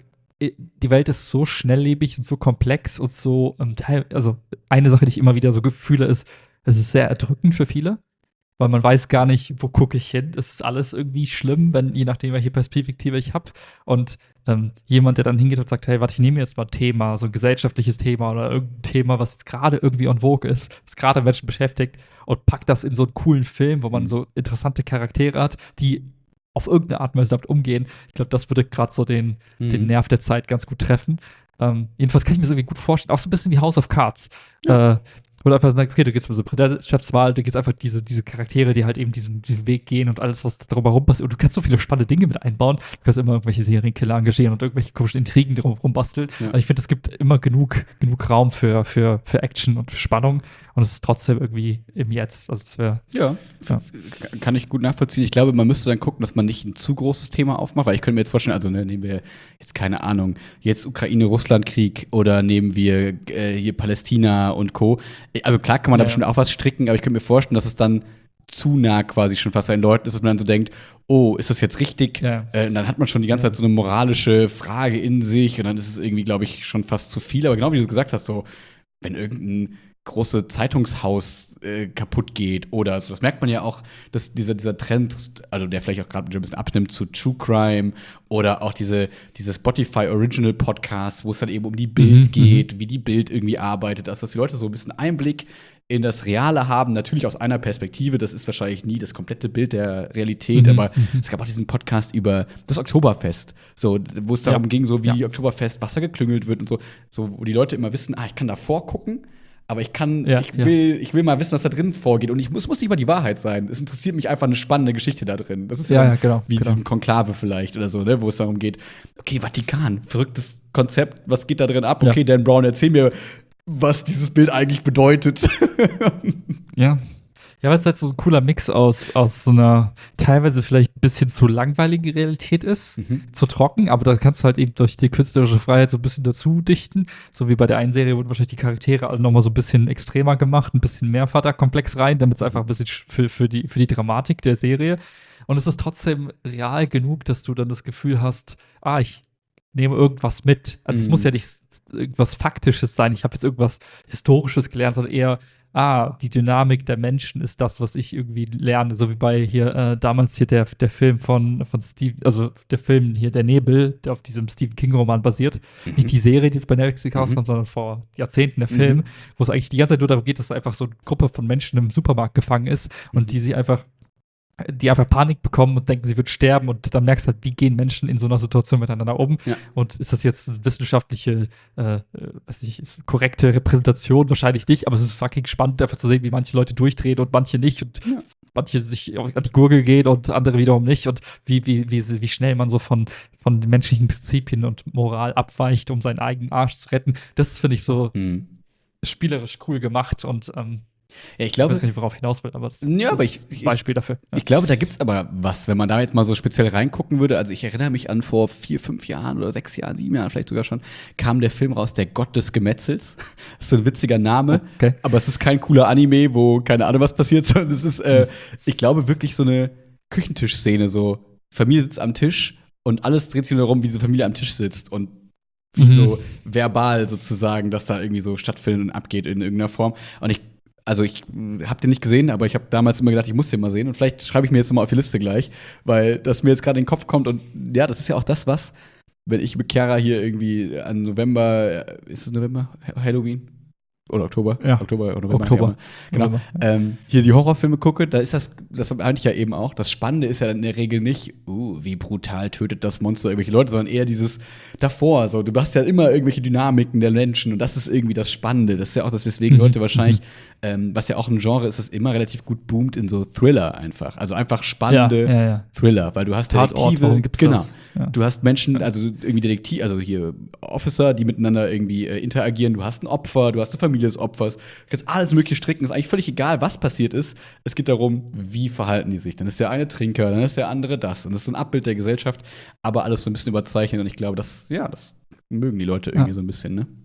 die Welt ist so schnelllebig und so komplex und so, ähm, teil- also eine Sache, die ich immer wieder so fühle, ist, es ist sehr erdrückend für viele, weil man weiß gar nicht, wo gucke ich hin. Es ist alles irgendwie schlimm, wenn, je nachdem, welche Perspektive ich habe. Und ähm, jemand, der dann hingeht und sagt, hey, warte, ich nehme jetzt mal ein Thema, so ein gesellschaftliches Thema oder irgendein Thema, was jetzt gerade irgendwie en vogue ist, was gerade Menschen beschäftigt und packt das in so einen coolen Film, wo man Mhm. so interessante Charaktere hat, die auf irgendeine Art und Weise damit umgehen. Ich glaube, das würde gerade so den, den Mhm. Nerv der Zeit ganz gut treffen. Ähm, jedenfalls kann ich mir so irgendwie gut vorstellen, auch so ein bisschen wie House of Cards. Ja. Äh, oder einfach sagen, okay, du gehst mit so Präsidentschaftswahl, du gehst einfach diese, diese Charaktere, die halt eben diesen, diesen Weg gehen und alles, was drumherum passiert. Und du kannst so viele spannende Dinge mit einbauen. Du kannst immer irgendwelche Serienkiller engagieren und irgendwelche komischen Intrigen drumherum basteln. Ja. Also ich finde, es gibt immer genug, genug Raum für, für, für Action und für Spannung. Und es ist trotzdem irgendwie im Jetzt. Also es wäre. Ja, Ja. f- kann ich gut nachvollziehen. Ich glaube, man müsste dann gucken, dass man nicht ein zu großes Thema aufmacht, weil ich könnte mir jetzt vorstellen, also ne, nehmen wir jetzt keine Ahnung, jetzt Ukraine-Russland-Krieg oder nehmen wir äh, hier Palästina und Co. Also klar kann man da Ja. bestimmt auch was stricken, aber ich könnte mir vorstellen, dass es dann zu nah quasi schon fast bei den Leuten ist, dass man dann so denkt, oh, ist das jetzt richtig? Ja. Äh, und dann hat man schon die ganze Zeit so eine moralische Frage in sich und dann ist es irgendwie, glaube ich, schon fast zu viel. Aber genau wie du gesagt hast, so, wenn irgendein große Zeitungshaus äh, kaputt geht oder so. Das merkt man ja auch, dass dieser, dieser Trend, also der vielleicht auch gerade ein bisschen abnimmt zu True Crime oder auch diese, diese Spotify Original Podcasts, wo es dann eben um die Bild Mhm, geht, wie die Bild irgendwie arbeitet, also dass die Leute so ein bisschen Einblick in das Reale haben, natürlich aus einer Perspektive, das ist wahrscheinlich nie das komplette Bild der Realität, Mhm, aber mhm. es gab auch diesen Podcast über das Oktoberfest, so, wo es darum Ja. ging, so wie Ja. Oktoberfest Wasser geklüngelt wird und so, so, wo die Leute immer wissen, ah, ich kann davor gucken, aber ich kann, Ja, ich ja. will, ich will mal wissen, was da drin vorgeht. Und ich muss, muss nicht mal die Wahrheit sein. Es interessiert mich einfach eine spannende Geschichte da drin. Das ist ja, Ja, dann ja, genau, wie genau. diesem Konklave vielleicht oder so, ne, wo es darum geht, okay, Vatikan, verrücktes Konzept, was geht da drin ab? Ja. Okay, Dan Brown, erzähl mir, was dieses Bild eigentlich bedeutet. Ja. Ja, weil es halt so ein cooler Mix aus, aus so einer teilweise vielleicht ein bisschen zu langweiligen Realität ist, Mhm. zu trocken, aber da kannst du halt eben durch die künstlerische Freiheit so ein bisschen dazu dichten. So wie bei der einen Serie wurden wahrscheinlich die Charaktere alle nochmal so ein bisschen extremer gemacht, ein bisschen mehr Vaterkomplex rein, damit es einfach ein bisschen sch- für, für, die, für die Dramatik der Serie. Und es ist trotzdem real genug, dass du dann das Gefühl hast, ah, ich nehme irgendwas mit. Also es Mhm. muss ja nicht irgendwas Faktisches sein, ich habe jetzt irgendwas Historisches gelernt, sondern eher ah, die Dynamik der Menschen ist das, was ich irgendwie lerne. So wie bei hier äh, damals hier der, der Film von, von Steve, also der Film hier, Der Nebel, der auf diesem Stephen King-Roman basiert. Mhm. Nicht die Serie, die jetzt bei Netflix rauskam, Mhm. sondern vor Jahrzehnten der Film, Mhm. wo es eigentlich die ganze Zeit nur darum geht, dass einfach so eine Gruppe von Menschen im Supermarkt gefangen ist und Mhm. die sie einfach die einfach Panik bekommen und denken, sie wird sterben und dann merkst du halt, wie gehen Menschen in so einer Situation miteinander um Ja. und ist das jetzt eine wissenschaftliche, äh, äh, weiß nicht, korrekte Repräsentation? Wahrscheinlich nicht, aber es ist fucking spannend, einfach zu sehen, wie manche Leute durchdrehen und manche nicht und Ja. manche sich an die Gurgel gehen und andere wiederum nicht und wie, wie, wie, wie schnell man so von, von den menschlichen Prinzipien und Moral abweicht, um seinen eigenen Arsch zu retten. Das finde ich so Mhm. spielerisch cool gemacht und ähm, Ja, ich ich glaube, weiß gar nicht, worauf hinaus will, aber das, Ja, das aber ist ich- ein Beispiel dafür. Ja. Ich glaube, da gibt's aber was, wenn man da jetzt mal so speziell reingucken würde. Also ich erinnere mich an vor vier, fünf Jahren oder sechs Jahren, sieben Jahren vielleicht sogar schon, kam der Film raus, Der Gott des Gemetzels. Das ist so ein witziger Name, Okay. aber es ist kein cooler Anime, wo keine Ahnung was passiert, sondern es ist, äh, ich glaube, wirklich so eine Küchentischszene. So, Familie sitzt am Tisch und alles dreht sich nur darum, wie diese Familie am Tisch sitzt und wie Mhm. so verbal sozusagen, dass da irgendwie so stattfindet und abgeht in irgendeiner Form. Und ich Also ich habe den nicht gesehen, aber ich habe damals immer gedacht, ich muss den mal sehen. Und vielleicht schreibe ich mir jetzt noch mal auf die Liste gleich, weil das mir jetzt gerade in den Kopf kommt. Und ja, das ist ja auch das, was, wenn ich mit Chiara hier irgendwie an November, äh, ist es November? Halloween? Oder Oktober? Ja. Oktober oder November. Oktober. Ja, genau. November. Ähm, hier die Horrorfilme gucke, da ist das, das meinte ich ja eben auch. Das Spannende ist ja in der Regel nicht, uh, wie brutal tötet das Monster irgendwelche Leute, sondern eher dieses davor. So, du hast ja immer irgendwelche Dynamiken der Menschen und das ist irgendwie das Spannende. Das ist ja auch das, weswegen Mhm. Leute wahrscheinlich, ähm, was ja auch ein Genre ist, das immer relativ gut boomt in so Thriller einfach. Also einfach spannende Ja, ja, ja. Thriller, weil du hast Tatort, Detektive, warum gibt's genau. das? Ja. Du hast Menschen, also irgendwie Detektiv, also hier Officer, die miteinander irgendwie äh, interagieren. Du hast ein Opfer, du hast eine Familie des Opfers. Du kannst alles mögliche stricken. Ist eigentlich völlig egal, was passiert ist. Es geht darum, wie verhalten die sich. Dann ist der eine Trinker, dann ist der andere das. Und das ist ein Abbild der Gesellschaft, aber alles so ein bisschen überzeichnet. Und ich glaube, das, ja, das mögen die Leute irgendwie Ja. so ein bisschen, ne?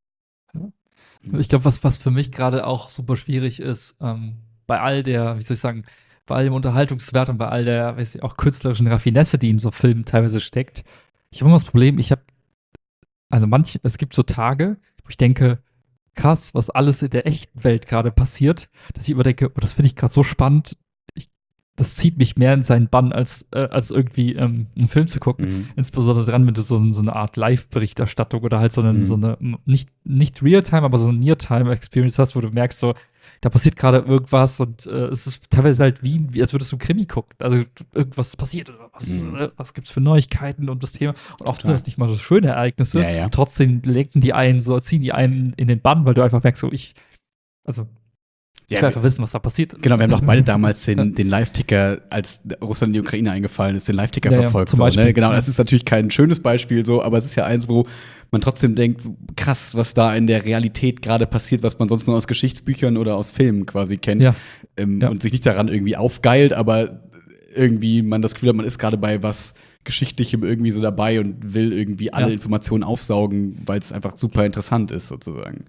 Ich glaube, was, was für mich gerade auch super schwierig ist, ähm, bei all der, wie soll ich sagen, bei all dem Unterhaltungswert und bei all der, weiß ich, auch künstlerischen Raffinesse, die in so Filmen teilweise steckt. Ich habe immer das Problem, ich habe also manch, es gibt so Tage, wo ich denke, krass, was alles in der echten Welt gerade passiert, dass ich immer denke, oh, das finde ich gerade so spannend. Ich, das zieht mich mehr in seinen Bann, als, äh, als irgendwie ähm, einen Film zu gucken. Mhm. Insbesondere dran, wenn du so, so eine Art Live-Berichterstattung oder halt so eine, Mhm. so eine nicht, nicht Real-Time, aber so eine Near-Time-Experience hast, wo du merkst, so, da passiert gerade irgendwas und äh, es ist teilweise halt wie, wie, als würdest du einen Krimi gucken. Also irgendwas ist passiert oder was, Mhm. äh, was gibt's für Neuigkeiten und das Thema. Und oft sind Total. das nicht mal so schöne Ereignisse. Ja, ja. Trotzdem lenken die einen so, ziehen die einen in den Bann, weil du einfach merkst, so ich, also ich Ja, will einfach wissen, was da passiert. Genau, wir haben doch beide damals den, den Live-Ticker, als Russland in die Ukraine eingefallen ist, den Live-Ticker Ja, ja, verfolgt. zum so, Beispiel. ne? Genau, Ja. das ist natürlich kein schönes Beispiel so, aber es ist ja eins, wo man trotzdem denkt, krass, was da in der Realität gerade passiert, was man sonst nur aus Geschichtsbüchern oder aus Filmen quasi kennt. Ja. Ähm, Ja. Und sich nicht daran irgendwie aufgeilt, aber irgendwie man das Gefühl hat, man ist gerade bei was Geschichtlichem irgendwie so dabei und will irgendwie alle Ja. Informationen aufsaugen, weil es einfach super interessant ist, sozusagen.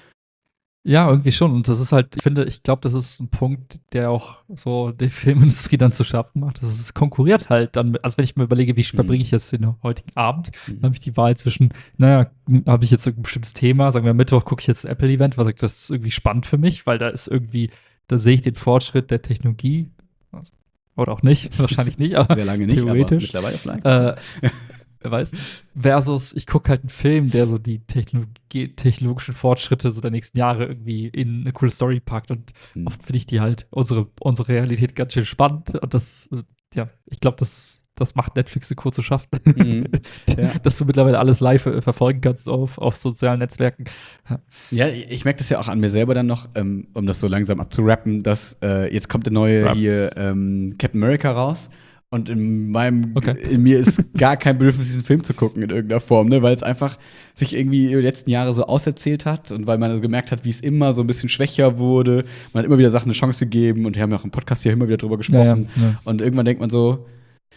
Ja, irgendwie schon. Und das ist halt, ich finde, ich glaube, das ist ein Punkt, der auch so die Filmindustrie dann zu schaffen macht. Das ist, es konkurriert halt dann, mit- also wenn ich mir überlege, wie Mhm. verbringe ich jetzt den heutigen Abend, Mhm. dann habe ich die Wahl zwischen, naja, habe ich jetzt ein bestimmtes Thema, sagen wir Mittwoch gucke ich jetzt ein Apple-Event, was ich, das ist irgendwie spannend für mich, weil da ist irgendwie, da sehe ich den Fortschritt der Technologie. Oder auch nicht, wahrscheinlich nicht, aber Sehr lange nicht, aber theoretisch. mittlerweile vielleicht. Äh, wer weiß. Versus, ich gucke halt einen Film, der so die Technologie, technologischen Fortschritte so der nächsten Jahre irgendwie in eine coole Story packt. Und Mhm. oft finde ich die halt, unsere, unsere Realität ganz schön spannend. Und das, äh, ja, ich glaube, das, das macht Netflix so cool zu schaffen. Mhm. Ja. Dass du mittlerweile alles live äh, verfolgen kannst auf, auf sozialen Netzwerken. Ja, ich merke das ja auch an mir selber dann noch, ähm, um das so langsam abzurappen, dass äh, jetzt kommt der neue Rap. hier ähm, Captain America raus. Und in meinem, Okay. in mir ist gar kein Bedürfnis, diesen Film zu gucken in irgendeiner Form, ne? Weil es einfach sich irgendwie über die letzten Jahre so auserzählt hat und weil man also gemerkt hat, wie es immer so ein bisschen schwächer wurde. Man hat immer wieder Sachen eine Chance gegeben und wir haben ja auch im Podcast hier immer wieder drüber gesprochen. Ja, ja, ja. Und irgendwann denkt man so,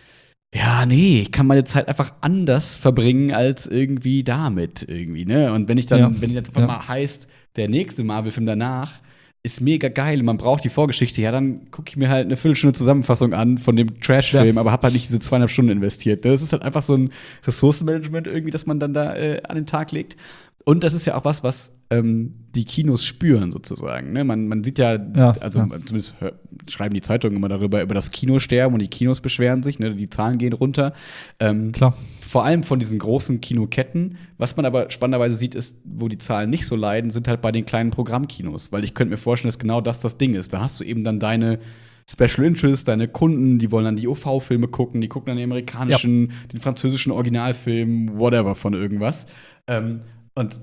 ja, nee, ich kann meine Zeit einfach anders verbringen als irgendwie damit irgendwie, ne? Und wenn ich dann, Ja. wenn jetzt einfach Ja. mal heißt, der nächste Marvel-Film danach ist mega geil, man braucht die Vorgeschichte, ja, dann gucke ich mir halt eine Viertelstunde Zusammenfassung an von dem Trash-Film, Ja. aber hab halt nicht diese zweieinhalb Stunden investiert. Ne? Das ist halt einfach so ein Ressourcenmanagement irgendwie, das man dann da äh, an den Tag legt. Und das ist ja auch was, was ähm, die Kinos spüren sozusagen. Ne? Man, man sieht ja, Ja, also ja. zumindest hör, schreiben die Zeitungen immer darüber, über das Kinosterben und die Kinos beschweren sich, ne? Die Zahlen gehen runter. Ähm, Klar. vor allem von diesen großen Kinoketten. Was man aber spannenderweise sieht, ist, wo die Zahlen nicht so leiden, sind halt bei den kleinen Programmkinos. Weil ich könnte mir vorstellen, dass genau das das Ding ist. Da hast du eben dann deine Special Interest, deine Kunden, die wollen dann die O V-Filme gucken, die gucken dann den amerikanischen, den französischen Originalfilm, whatever von irgendwas. Ähm, und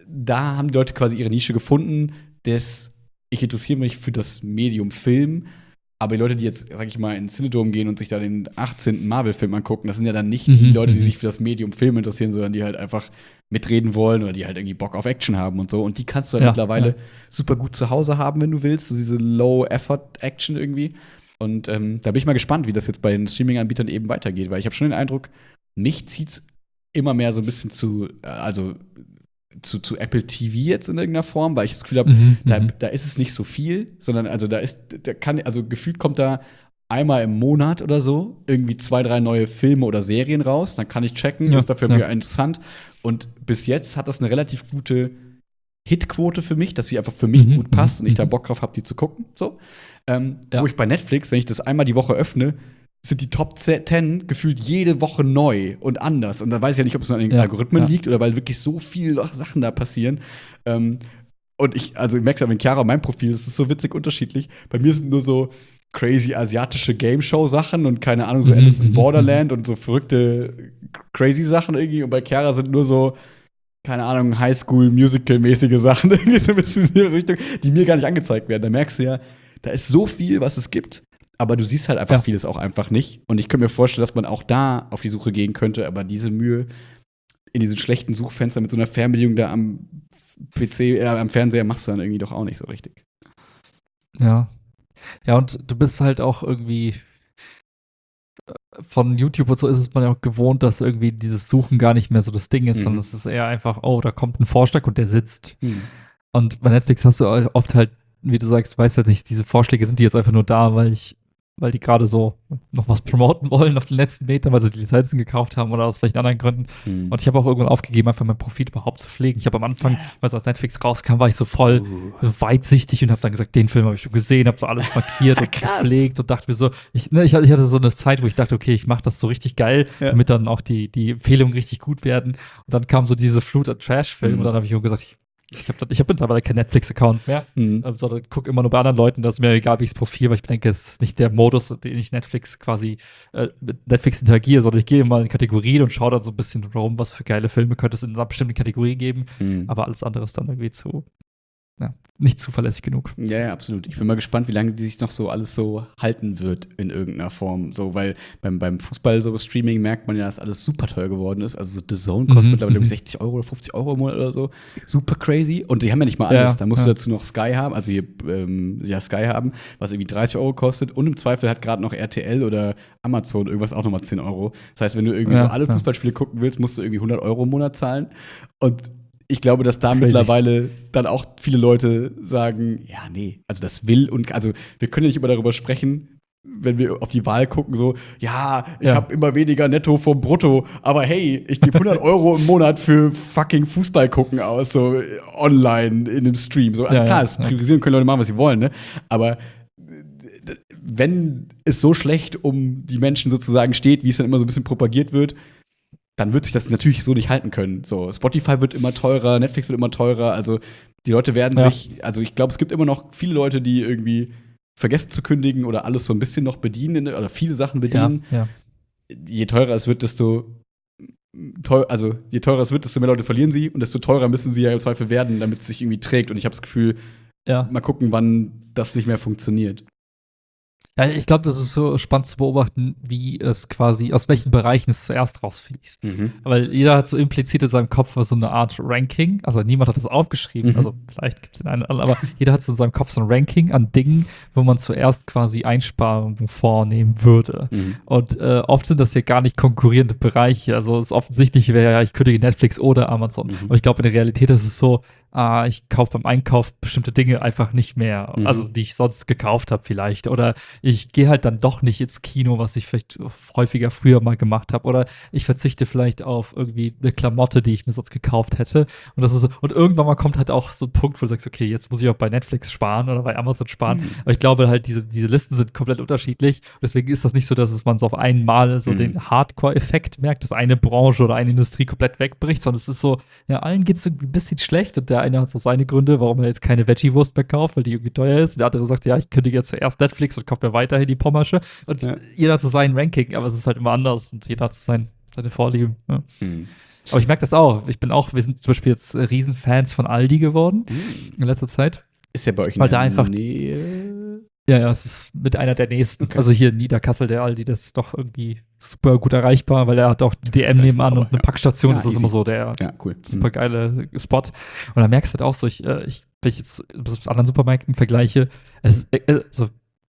da haben die Leute quasi ihre Nische gefunden, des ich interessiere mich für das Medium Film. Aber die Leute, die jetzt, sag ich mal, ins Cinedom gehen und sich da den achtzehnten Marvel-Film angucken, das sind ja dann nicht die Mhm, Leute, die mhm. sich für das Medium Film interessieren, sondern die halt einfach mitreden wollen oder die halt irgendwie Bock auf Action haben und so. Und die kannst du halt Ja, mittlerweile ja. super gut zu Hause haben, wenn du willst. So diese Low-Effort-Action irgendwie. Und ähm, da bin ich mal gespannt, wie das jetzt bei den Streaming-Anbietern eben weitergeht, weil ich habe schon den Eindruck, mich zieht's immer mehr so ein bisschen zu, äh, also zu, zu Apple T V jetzt in irgendeiner Form, weil ich das Gefühl habe, Mhm, da, mhm. da ist es nicht so viel, sondern also da ist, da kann, also gefühlt kommt da einmal im Monat oder so irgendwie zwei, drei neue Filme oder Serien raus. Dann kann ich checken, Ja, ist dafür ja. wieder interessant. Und bis jetzt hat das eine relativ gute Hitquote für mich, dass sie einfach für mich Mhm, gut passt und ich da mhm. Bock drauf habe, die zu gucken. So. Ähm, Ja. Wo ich bei Netflix, wenn ich das einmal die Woche öffne, sind die Top zehn gefühlt jede Woche neu und anders. Und da weiß ich ja nicht, ob es an den Ja, Algorithmen ja. liegt oder weil wirklich so viele Sachen da passieren. Ähm, und ich, also ich merke es ja mit Chiara auf meinem Profil, das ist so witzig unterschiedlich. Bei mir sind nur so crazy asiatische Game-Show-Sachen und keine Ahnung, so Mhm, Alice in mhm, Borderland und so verrückte crazy Sachen irgendwie. Und bei Chiara sind nur so, keine Ahnung, Highschool-Musical-mäßige Sachen, irgendwie so ein bisschen in die Richtung, die mir gar nicht angezeigt werden. Da merkst du ja, da ist so viel, was es gibt, aber du siehst halt einfach Ja. vieles auch einfach nicht. Und ich könnte mir vorstellen, dass man auch da auf die Suche gehen könnte, aber diese Mühe in diesen schlechten Suchfenstern mit so einer Fernbedienung da am P C, äh, am Fernseher machst du dann irgendwie doch auch nicht so richtig. Ja. Ja, und du bist halt auch irgendwie äh, von YouTube und so ist es man ja auch gewohnt, dass irgendwie dieses Suchen gar nicht mehr so das Ding ist, Mhm. sondern es ist eher einfach, oh, da kommt ein Vorschlag und der sitzt. Hm. Und bei Netflix hast du oft halt, wie du sagst, weißt halt nicht, diese Vorschläge sind die jetzt einfach nur da, weil ich weil die gerade so noch was promoten wollen auf den letzten Metern, weil sie die Lizenzen gekauft haben oder aus welchen anderen Gründen. Mhm. Und ich habe auch irgendwann aufgegeben, einfach mein Profil überhaupt zu pflegen. Ich habe am Anfang, ja. als Netflix rauskam, war ich so voll uh. weitsichtig und habe dann gesagt, den Film habe ich schon gesehen, habe so alles markiert und gepflegt und dachte mir so, ich, ne, ich, ich hatte so eine Zeit, wo ich dachte, okay, ich mache das so richtig geil, ja. damit dann auch die, die Empfehlungen richtig gut werden. Und dann kam so diese Flut an Trash-Filmen mhm. und dann habe ich auch gesagt, ich Ich habe ich hab mittlerweile keinen Netflix-Account mehr, mhm. ähm, sondern gucke immer nur bei anderen Leuten. Das ist mir egal, welches Profil, weil ich denke, es ist nicht der Modus, den ich Netflix quasi äh, mit Netflix interagiere, sondern ich gehe mal in Kategorien und schaue dann so ein bisschen rum, was für geile Filme könnte es in einer bestimmten Kategorie geben. Mhm. Aber alles andere ist dann irgendwie zu, ja, nicht zuverlässig genug. Ja, ja, absolut. Ich bin mal gespannt, wie lange die sich noch so alles so halten wird in irgendeiner Form. So, weil beim, beim Fußball, so Streaming, merkt man ja, dass alles super teuer geworden ist. Also so The Zone kostet mhm. mittlerweile mhm. sechzig Euro oder fünfzig Euro im Monat oder so. Super crazy. Und die haben ja nicht mal alles. Ja, da musst ja. du dazu noch Sky haben, also hier ähm, ja, Sky haben, was irgendwie dreißig Euro kostet. Und im Zweifel hat gerade noch R T L oder Amazon irgendwas auch nochmal zehn Euro. Das heißt, wenn du irgendwie ja, so alle ja. Fußballspiele gucken willst, musst du irgendwie hundert Euro im Monat zahlen. Und ich glaube, dass da Crazy. mittlerweile dann auch viele Leute sagen, ja, nee, also das will und also wir können ja nicht immer darüber sprechen, wenn wir auf die Wahl gucken, so, ja, ich ja. habe immer weniger Netto vom Brutto, aber hey, ich gebe hundert Euro im Monat für fucking Fußball gucken aus, so online in einem Stream. So, also ja, klar, das ja. priorisieren können Leute machen, was sie wollen, ne? Aber wenn es so schlecht um die Menschen sozusagen steht, wie es dann immer so ein bisschen propagiert wird, dann wird sich das natürlich so nicht halten können. So, Spotify wird immer teurer, Netflix wird immer teurer. Also die Leute werden ja. sich, also ich glaube, es gibt immer noch viele Leute, die irgendwie vergessen zu kündigen oder alles so ein bisschen noch bedienen oder viele Sachen bedienen. Ja, ja. Je teurer es wird, desto teuer, also je teurer es wird, desto mehr Leute verlieren sie und desto teurer müssen sie ja im Zweifel werden, damit es sich irgendwie trägt. Und ich habe das Gefühl, ja. mal gucken, wann das nicht mehr funktioniert. Ja, ich glaube, das ist so spannend zu beobachten, wie es quasi, aus welchen Bereichen es zuerst rausfließt. Mhm. Weil jeder hat so implizit in seinem Kopf so eine Art Ranking, also niemand hat das aufgeschrieben, mhm. also vielleicht gibt es den einen, aber jeder hat so in seinem Kopf so ein Ranking an Dingen, wo man zuerst quasi Einsparungen vornehmen würde. Mhm. Und äh, oft sind das ja gar nicht konkurrierende Bereiche, also das Offensichtliche wäre ja, ich kündige Netflix oder Amazon. Mhm. Aber ich glaube, in der Realität ist es so, ah, ich kaufe beim Einkauf bestimmte Dinge einfach nicht mehr, mhm. also die ich sonst gekauft habe vielleicht. Oder ich gehe halt dann doch nicht ins Kino, was ich vielleicht häufiger früher mal gemacht habe. Oder ich verzichte vielleicht auf irgendwie eine Klamotte, die ich mir sonst gekauft hätte. Und das ist so, und irgendwann mal kommt halt auch so ein Punkt, wo du sagst, okay, jetzt muss ich auch bei Netflix sparen oder bei Amazon sparen. Mhm. Aber ich glaube halt, diese, diese Listen sind komplett unterschiedlich. Und deswegen ist das nicht so, dass es man so auf einmal so mhm. den Hardcore-Effekt merkt, dass eine Branche oder eine Industrie komplett wegbricht, sondern es ist so, ja, allen geht es irgendwie ein bisschen schlecht und der eine hat so seine Gründe, warum er jetzt keine Veggie-Wurst mehr kauft, weil die irgendwie teuer ist. Der andere sagt, ja, ich kündige jetzt zuerst Netflix und kaufe mir weiterhin die Pommersche. Und ja. jeder hat so sein Ranking, aber es ist halt immer anders und jeder hat so sein, seine Vorlieben. Ja. Mhm. Aber ich merke das auch. Ich bin auch, wir sind zum Beispiel jetzt Riesenfans von Aldi geworden mhm. in letzter Zeit. Ist ja bei euch in weil der da einfach Nähe? Ja, ja, es ist mit einer der nächsten. Okay. Also hier in Niederkassel, der Aldi, das ist doch irgendwie super gut erreichbar, weil er hat auch die D M nebenan und eine ja. Packstation. Ja, das ist immer so der ja, cool. super geile Spot. Und da merkst du halt auch so, ich, ich wenn ich jetzt mit anderen Supermärkten vergleiche, es ist, äh, also,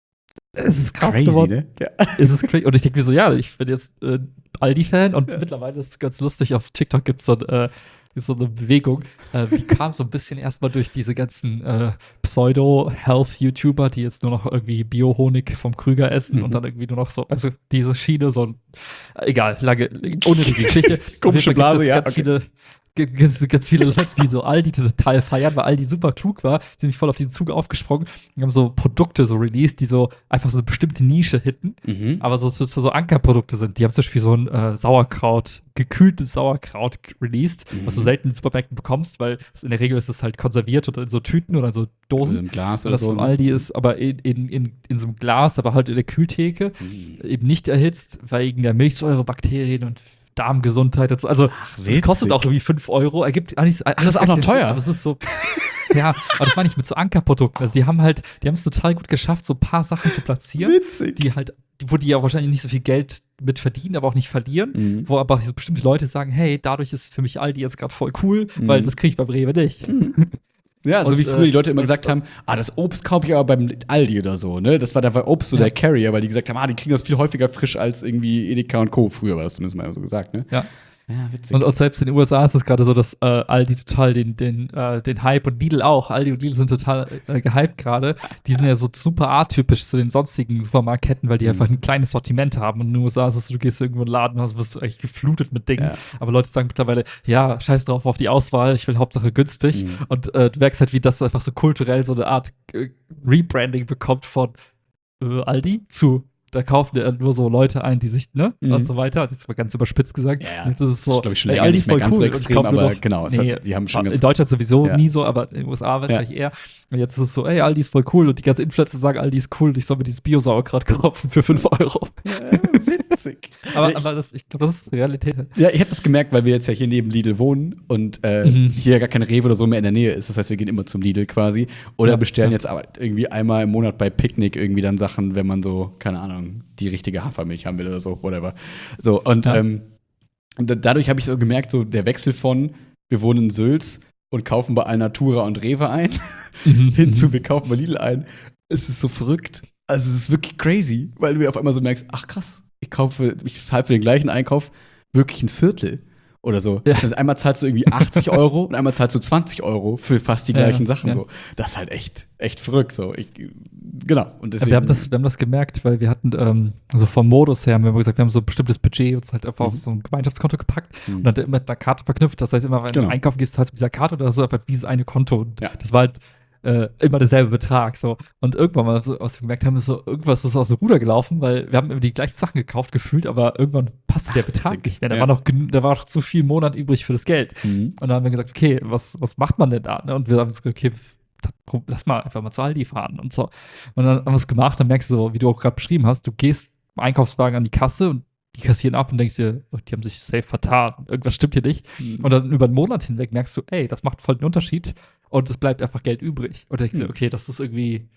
es ist krass crazy, geworden. Ne? Ja. Es ist crazy. Und ich denke mir so, ja, ich bin jetzt äh, Aldi-Fan und ja. mittlerweile ist es ganz lustig, auf TikTok gibt es so, äh, so eine Bewegung. Äh, die kam so ein bisschen erstmal durch diese ganzen äh, Pseudo-Health-YouTuber, die jetzt nur noch irgendwie Bio-Honig vom Krüger essen mhm. und dann irgendwie nur noch so, also diese Schiene, so ein, egal, lange, unnötige Geschichte. Komische Blase, ja. Ganz okay. viele Ganz, ganz viele Leute, die so Aldi total feiern, weil Aldi super klug war, sind nicht voll auf diesen Zug aufgesprungen und haben so Produkte so released, die so einfach so eine bestimmte Nische hitten, mhm. aber so, so, so Ankerprodukte sind. Die haben zum Beispiel so ein äh, Sauerkraut, gekühltes Sauerkraut released, mhm. was du selten in Supermärkten bekommst, weil in der Regel ist es halt konserviert oder in so Tüten oder in so Dosen. Also im Glas oder das so. Das von Aldi ist aber in, in, in, in so einem Glas, aber halt in der Kühltheke, mhm. eben nicht erhitzt, wegen der Milchsäurebakterien und Darmgesundheit und so. Also, Ach, das kostet auch irgendwie fünf Euro. Ergibt eigentlich. Ach, das ist auch noch teuer. Aber es ist so. Ja, aber das meine ich mit so Ankerprodukten. Also, die haben halt, die haben es total gut geschafft, so ein paar Sachen zu platzieren, Witzig. die halt, wo die ja wahrscheinlich nicht so viel Geld mit verdienen, aber auch nicht verlieren. Mhm. Wo aber so bestimmte Leute sagen, hey, dadurch ist für mich Aldi jetzt gerade voll cool, mhm. weil das kriege ich beim Rewe nicht. Mhm. Ja, so und, wie früher die Leute immer gesagt haben, ah, das Obst kaufe ich aber beim Aldi oder so, ne? Das war da bei Obst so ja. der Carrier, weil die gesagt haben, ah, die kriegen das viel häufiger frisch als irgendwie Edeka und Co. Früher war das zumindest mal so gesagt, ne? Ja. Ja, witzig. Und, und selbst in den U S A ist es gerade so, dass äh, Aldi total den, den, äh, den Hype und Lidl auch. Aldi und Lidl sind total äh, gehypt gerade. Die sind ja so super atypisch zu den sonstigen Supermarktketten, weil die Mhm. einfach ein kleines Sortiment haben. Und in den U S A ist es so, du gehst irgendwo in den Laden und hast, wirst du eigentlich geflutet mit Dingen. Ja. Aber Leute sagen mittlerweile, ja, scheiß drauf auf die Auswahl, ich will Hauptsache günstig. Mhm. Und äh, du merkst halt, wie das einfach so kulturell so eine Art äh, Rebranding bekommt von äh, Aldi zu da kaufen ja nur so Leute ein, die sich, ne, Mhm. und so weiter. Jetzt mal ganz überspitzt gesagt. Ja, ja. Und jetzt ist es so, glaube ich, schon ey, länger Aldi nicht ist mehr voll ganz cool. so Und ich extrem, kauf nur aber noch, genau, es nee, hat, die haben schon in ganz Deutschland sowieso Ja. nie so, aber in den U S A Ja. vielleicht eher. Und jetzt ist es so, ey, Aldi ist voll cool. Und die ganzen Influencer sagen, Aldi ist cool und ich soll mir dieses Bio-Sauerkraut kaufen für fünf Euro. Ja, witzig. Aber, ich, aber das, ich glaube, das ist Realität. ja, ich habe das gemerkt, weil wir jetzt ja hier neben Lidl wohnen und äh, Mhm. hier ja gar kein Rewe oder so mehr in der Nähe ist. Das heißt, wir gehen immer zum Lidl quasi. Oder Ja, bestellen ja. jetzt aber irgendwie einmal im Monat bei Picknick irgendwie dann Sachen, wenn man so, keine Ahnung, die richtige Hafermilch haben will oder so, whatever. So, und Ja. ähm, und da- dadurch habe ich so gemerkt, so der Wechsel von, wir wohnen in Sülz und kaufen bei Alnatura und Rewe ein, Mhm. hinzu, wir kaufen bei Lidl ein. Es ist so verrückt. Also, es ist wirklich crazy, weil du auf einmal so merkst, ach krass, ich kaufe, ich zahle für den gleichen Einkauf wirklich ein Viertel oder so. Ja. Also einmal zahlst du irgendwie achtzig Euro und einmal zahlst du zwanzig Euro für fast die Ja, gleichen Sachen. ja. So. Das ist halt echt, echt verrückt. So. Ich, genau. Und Ja, deswegen, wir, haben das, wir haben das gemerkt, weil wir hatten, ähm, also vom Modus her, haben wir immer gesagt, wir haben so ein bestimmtes Budget uns halt einfach Mhm. auf so ein Gemeinschaftskonto gepackt Mhm. und dann immer mit einer Karte verknüpft. Das heißt, immer wenn Genau. du einkaufen gehst, zahlst du mit dieser Karte oder hast du einfach dieses eine Konto. Und Ja. das war halt äh, immer derselbe Betrag. So. Und irgendwann mal, so, was wir gemerkt haben, ist so, irgendwas ist aus dem Ruder gelaufen, weil wir haben immer die gleichen Sachen gekauft, gefühlt, aber irgendwann passte der Ach, Betrag witzig. nicht mehr. Da Ja. war noch genü- da war noch zu viel Monat übrig für das Geld. Mhm. Und dann haben wir gesagt, okay, was, was macht man denn da? Ne? Und wir haben uns gesagt, okay, dann prob- lass mal einfach mal zu Aldi fahren und so. Und dann haben wir es gemacht, dann merkst du so, wie du auch gerade beschrieben hast, du gehst im Einkaufswagen an die Kasse und die kassieren ab und denkst dir, oh, die haben sich safe vertan. Irgendwas stimmt hier nicht. Mhm. Und dann über einen Monat hinweg merkst du, ey, das macht voll den Unterschied und es bleibt einfach Geld übrig. Und denkst dir, Mhm. okay, das ist irgendwie,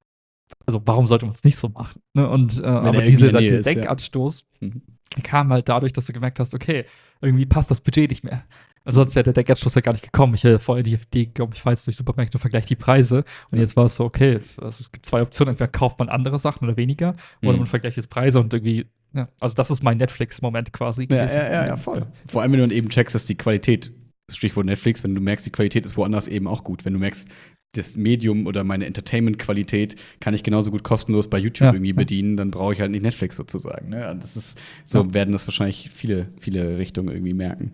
also warum sollte man es nicht so machen? Ne? Und äh, aber er irgendwie diese in der dann Nähe der ist, ja. Denkanstoß Mhm. kam halt dadurch, dass du gemerkt hast, okay, irgendwie passt das Budget nicht mehr. Also sonst wäre der Denkanstoß ja gar nicht gekommen. Ich hätte vorher die Idee gekommen, ich fahre jetzt durch Supermärkte und vergleiche die Preise. Und Ja. jetzt war es so, okay, also es gibt zwei Optionen, entweder kauft man andere Sachen oder weniger, oder Mhm. man vergleicht jetzt Preise und irgendwie, ja, also das ist mein Netflix-Moment quasi. Ja, gewesen. ja, ja, ja, voll. Vor allem, wenn du dann eben checkst, dass die Qualität, das Stichwort Netflix, wenn du merkst, die Qualität ist woanders eben auch gut. Wenn du merkst, das Medium oder meine Entertainment-Qualität kann ich genauso gut kostenlos bei YouTube Ja, irgendwie ja. bedienen, dann brauche ich halt nicht Netflix sozusagen. Ne? Und das ist, so Ja. werden das wahrscheinlich viele, viele Richtungen irgendwie merken.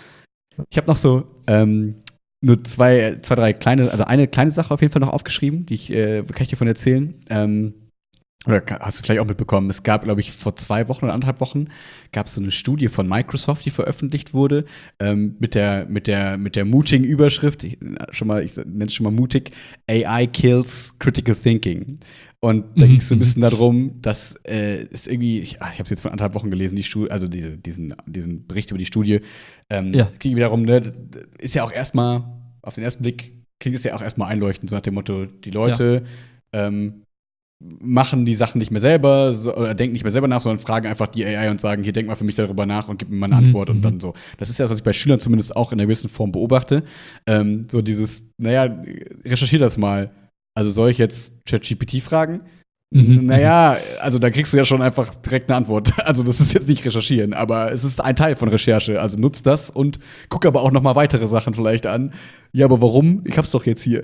Ich habe noch so ähm, nur zwei, zwei, drei kleine, also eine kleine Sache auf jeden Fall noch aufgeschrieben, die ich, äh, kann ich dir von erzählen. Ähm, oder ka- hast du vielleicht auch mitbekommen, es gab, glaube ich, vor zwei Wochen oder anderthalb Wochen gab es so eine Studie von Microsoft, die veröffentlicht wurde, ähm, mit der, mit der, mit der mutigen Überschrift, ich, na, schon mal, ich nenne es schon mal mutig, A I kills critical thinking. Und da Mhm, ging es so ein mhm. bisschen darum, dass äh, es irgendwie, ich, ach, ich habe es jetzt vor anderthalb Wochen gelesen, die Studie, also diese, diesen, diesen Bericht über die Studie, ähm, Ja. ging wiederum, ne, d- d- ist ja auch erstmal, auf den ersten Blick klingt es ja auch erstmal einleuchtend, so nach dem Motto, die Leute ähm, machen die Sachen nicht mehr selber so, oder denken nicht mehr selber nach, sondern fragen einfach die A I und sagen, hier, denk mal für mich darüber nach und gib mir mal eine Mhm, Antwort und mhm. dann so. Das ist ja das, was ich bei Schülern zumindest auch in einer gewissen Form beobachte. Ähm, so dieses, naja, recherchier das mal. Also soll ich jetzt ChatGPT fragen? Mhm, Naja, also da kriegst du ja schon einfach direkt eine Antwort. Also das ist jetzt nicht recherchieren, aber es ist ein Teil von Recherche. Also nutz das und guck aber auch noch mal weitere Sachen vielleicht an. Ja, aber warum? Ich hab's doch jetzt hier.